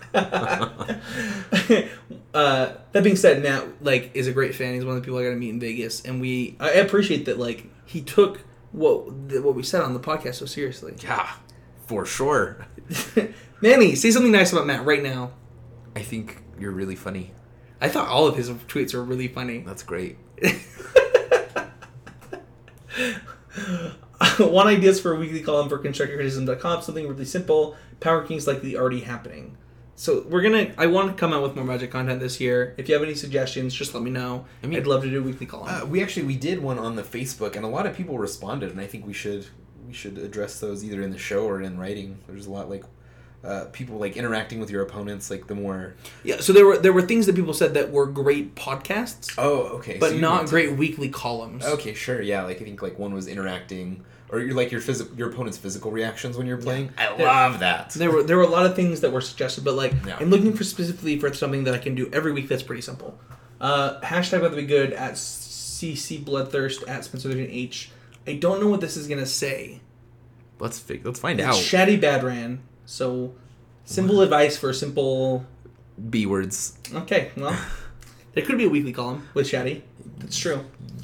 me. uh, that being said, Matt like is a great fan. He's one of the people I got to meet in Vegas, and we I appreciate that like he took what what we said on the podcast so seriously. Yeah, for sure. Manny, say something nice about Matt right now. I think you're really funny. I thought all of his tweets were really funny. That's great. One ideas for a weekly column for constructive criticism dot com, something really simple. Power Kings likely already happening. So we're gonna. I want to come out with more Magic content this year. If you have any suggestions, just let me know. I mean, I'd love to do a weekly column. Uh, we actually we did one on the Facebook, and a lot of people responded, and I think we should we should address those either in the show or in writing. There's a lot like uh, people like interacting with your opponents, like the more. Yeah. So there were there were things that people said that were great podcasts, Oh, okay. but so you not want to- great weekly columns. Okay, sure. Yeah, like I think like one was interacting, or you're like your phys- your opponent's physical reactions when you're playing. I There- love that. There were there were a lot of things that were suggested, but like Yeah. I'm looking for specifically for something that I can do every week that's pretty simple. Uh, hashtag let be good at C C Bloodthirst at Spencer thirteen H. I don't know what this is gonna say. Let's fig- let's find It's out. Shaddy Badran. So simple advice for simple. B words. Okay, well, there could be a weekly column with Shaddy. That's true.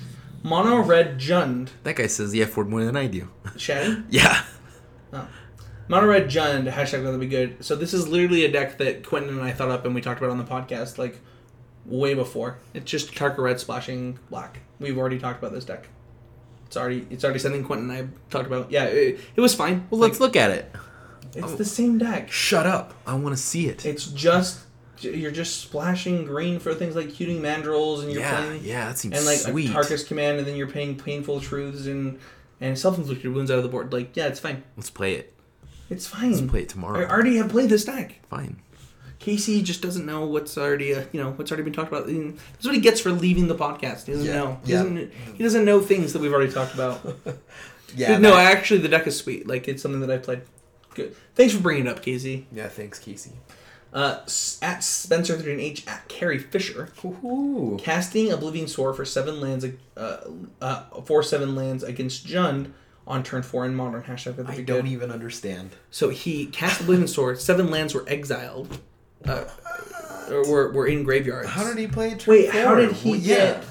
Mono Red Jund. That guy says the F word more than I do. Shaddy. Yeah. Oh. Mono Red Jund, hashtag that'll be good. So this is literally a deck that Quentin and I thought up and we talked about on the podcast like way before. It's just Tarka Red splashing black. We've already talked about this deck. It's already it's already something Quentin and I talked about. Yeah, it, it was fine. Well, let's look at it. It's the same deck. Shut up. I want to see it. It's just you're just splashing green for things like Cuting Mandrills and you're yeah, playing yeah, that seems and like sweet. a Tarkus command and then you're paying Painful Truths and and self-inflicted wounds out of the board. Like, yeah, it's fine. Let's play it. It's fine. Let's play it I tomorrow. already have played this deck. Fine. Casey just doesn't know what's already, uh, you know, what's already been talked about. That's what he gets for leaving the podcast. He doesn't Yeah, know. He, yeah. doesn't, he doesn't know things that we've already talked about. Yeah. no, that- actually, the deck is sweet. Like, it's something that I played. Good. Thanks for bringing it up, Casey. Yeah, thanks, Casey. Uh, s- at Spencer thirteen H at Carrie Fisher. Ooh. Casting Oblivion Sword for seven lands, uh, uh, for seven lands against Jund on turn four in Modern. Hashtag that'd I be don't good. even understand. So he cast Oblivion Sword. Seven lands were exiled. Uh, or were, were in graveyards. How did he play turn Wait, four? how did he Well, get...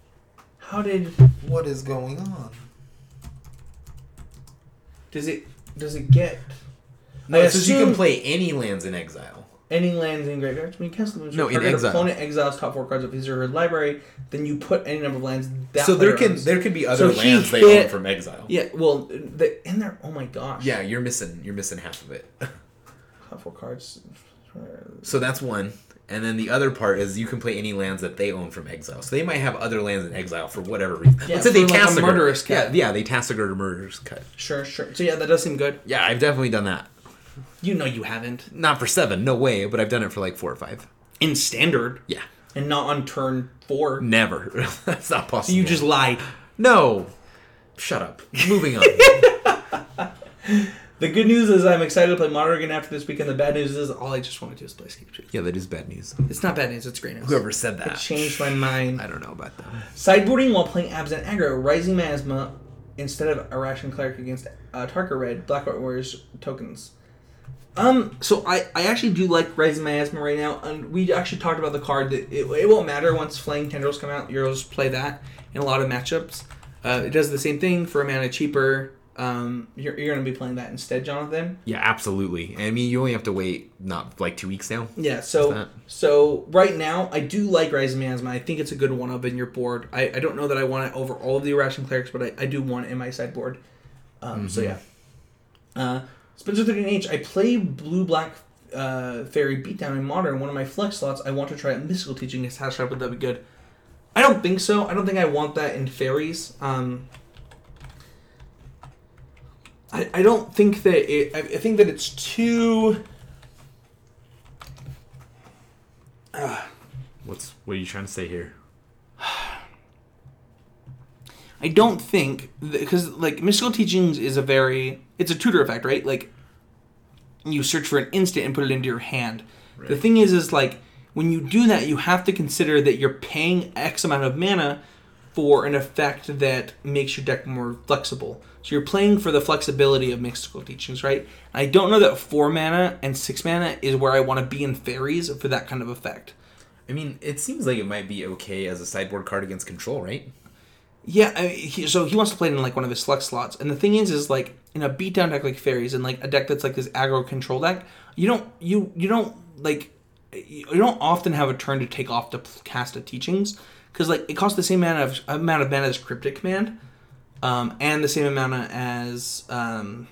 How did... What is going on? Does it... Does it get... No, I it says you can assume- play any lands in exile. Any lands in graveyards. When you cast the No, in target exile. opponent exiles top four cards of his or her library, then you put any number of lands. That So there player can owns. there could be other So he lands they hit- own from exile. Yeah, well, the, in there. Oh my gosh. Yeah, you're missing you're missing half of it. Top four cards. So that's one. And then the other part is you can play any lands that they own from exile. So they might have other lands in exile for whatever reason. Yeah, Let's say they for like a Tassiger. murderous cut. Yeah, yeah, they Tassiger a murderous cut. Sure, sure. So yeah, that does seem good. Yeah, I've definitely done that. You know you haven't. Not for seven, no way, but I've done it for like four or five. In standard. Yeah. And not on turn four. Never. That's not possible. You just lied. No. Shut up. Moving on. The good news is I'm excited to play Modern again after this weekend. The bad news is all I just want to do is play Escape Trees. Yeah, that is bad news. It's not bad news, it's great news. Whoever said It that. changed my mind. I don't know about that. Sideboarding while playing Abs and Aggro. Rising Miasma instead of Irrational Cleric against uh, Tarka Red. Black White Warriors tokens. Um, so I, I actually do like Rising Miasma right now, and we actually talked about the card that it, it won't matter once Flaying Tendrils come out. You'll just play that in a lot of matchups. Uh, it does the same thing for a mana cheaper. Um, you're, you're going to be playing that instead, Jonathan. Yeah, absolutely. I mean, you only have to wait, not like two weeks now. Yeah, so that? so right now, I do like Rising Miasma. I think it's a good one-up in your board. I, I don't know that I want it over all of the Irrational Clerics, but I, I do want it in my sideboard. Um, Mm-hmm. So yeah. Uh, Spencer thirteen H, I play Blue-Black uh, Fairy Beatdown in Modern. One of my flex slots, I want to try out Mystical Teaching as Hash Trap. Would that be good? I don't think so. I don't think I want that in Fairies. Um... I, I don't think that it... I, I think that it's too... Uh, What's what are you trying to say here? I don't think... Because, like, Mystical Teachings is a very... It's a tutor effect, right? Like, you search for an instant and put it into your hand. Right. The thing is, is, like, when you do that, you have to consider that you're paying X amount of mana for an effect that makes your deck more flexible. So you're playing for the flexibility of Mystical Teachings, right? I don't know that four mana and six mana is where I want to be in Fairies for that kind of effect. I mean, it seems like it might be okay as a sideboard card against control, right? Yeah, I mean, he, so he wants to play it in like one of his flex slots, and the thing is, is like in a beatdown deck like Fairies, and like a deck that's like this aggro control deck, you don't you you don't like you don't often have a turn to take off to cast a Teachings because like it costs the same amount of amount of mana as Cryptic Command, um, and the same amount as um,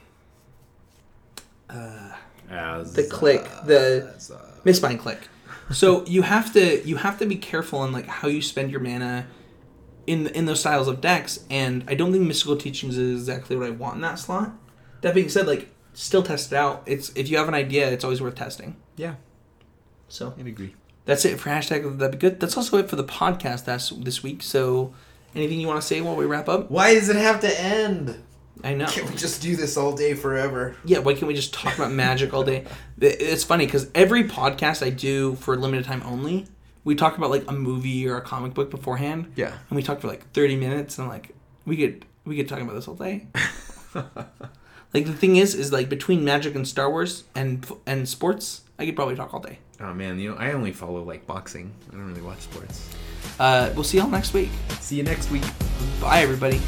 uh, As the click uh, the as, uh, Mistbind click. So you have to you have to be careful on like how you spend your mana in in those styles of decks, and I don't think Mystical Teachings is exactly what I want in that slot. That being said, like still test it out. It's if you have an idea, it's always worth testing. yeah, So I'd agree. that's it for hashtag that'd be good. That's also it for the podcast that's this week. So anything you want to say while we wrap up? Why does it have to end? I know. Can't we just do this all day forever? Yeah, why can't we just talk about Magic all day? It's funny because every podcast I do for limited time only, we talk about like a movie or a comic book beforehand. Yeah. And we talk for like thirty minutes, and like we could we could talk about this all day. Like the thing is, is like between Magic and Star Wars and and sports, I could probably talk all day. Oh man, you know, I only follow like boxing. I don't really watch sports. Uh, we'll see y'all next week. See you next week. Bye, everybody.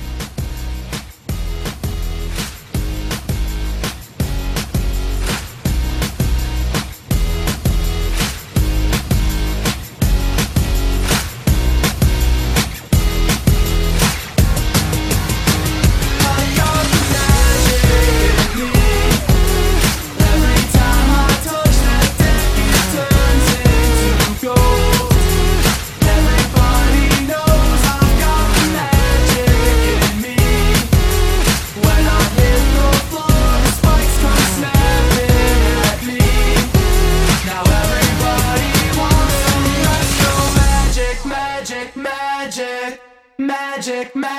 Magic, magic,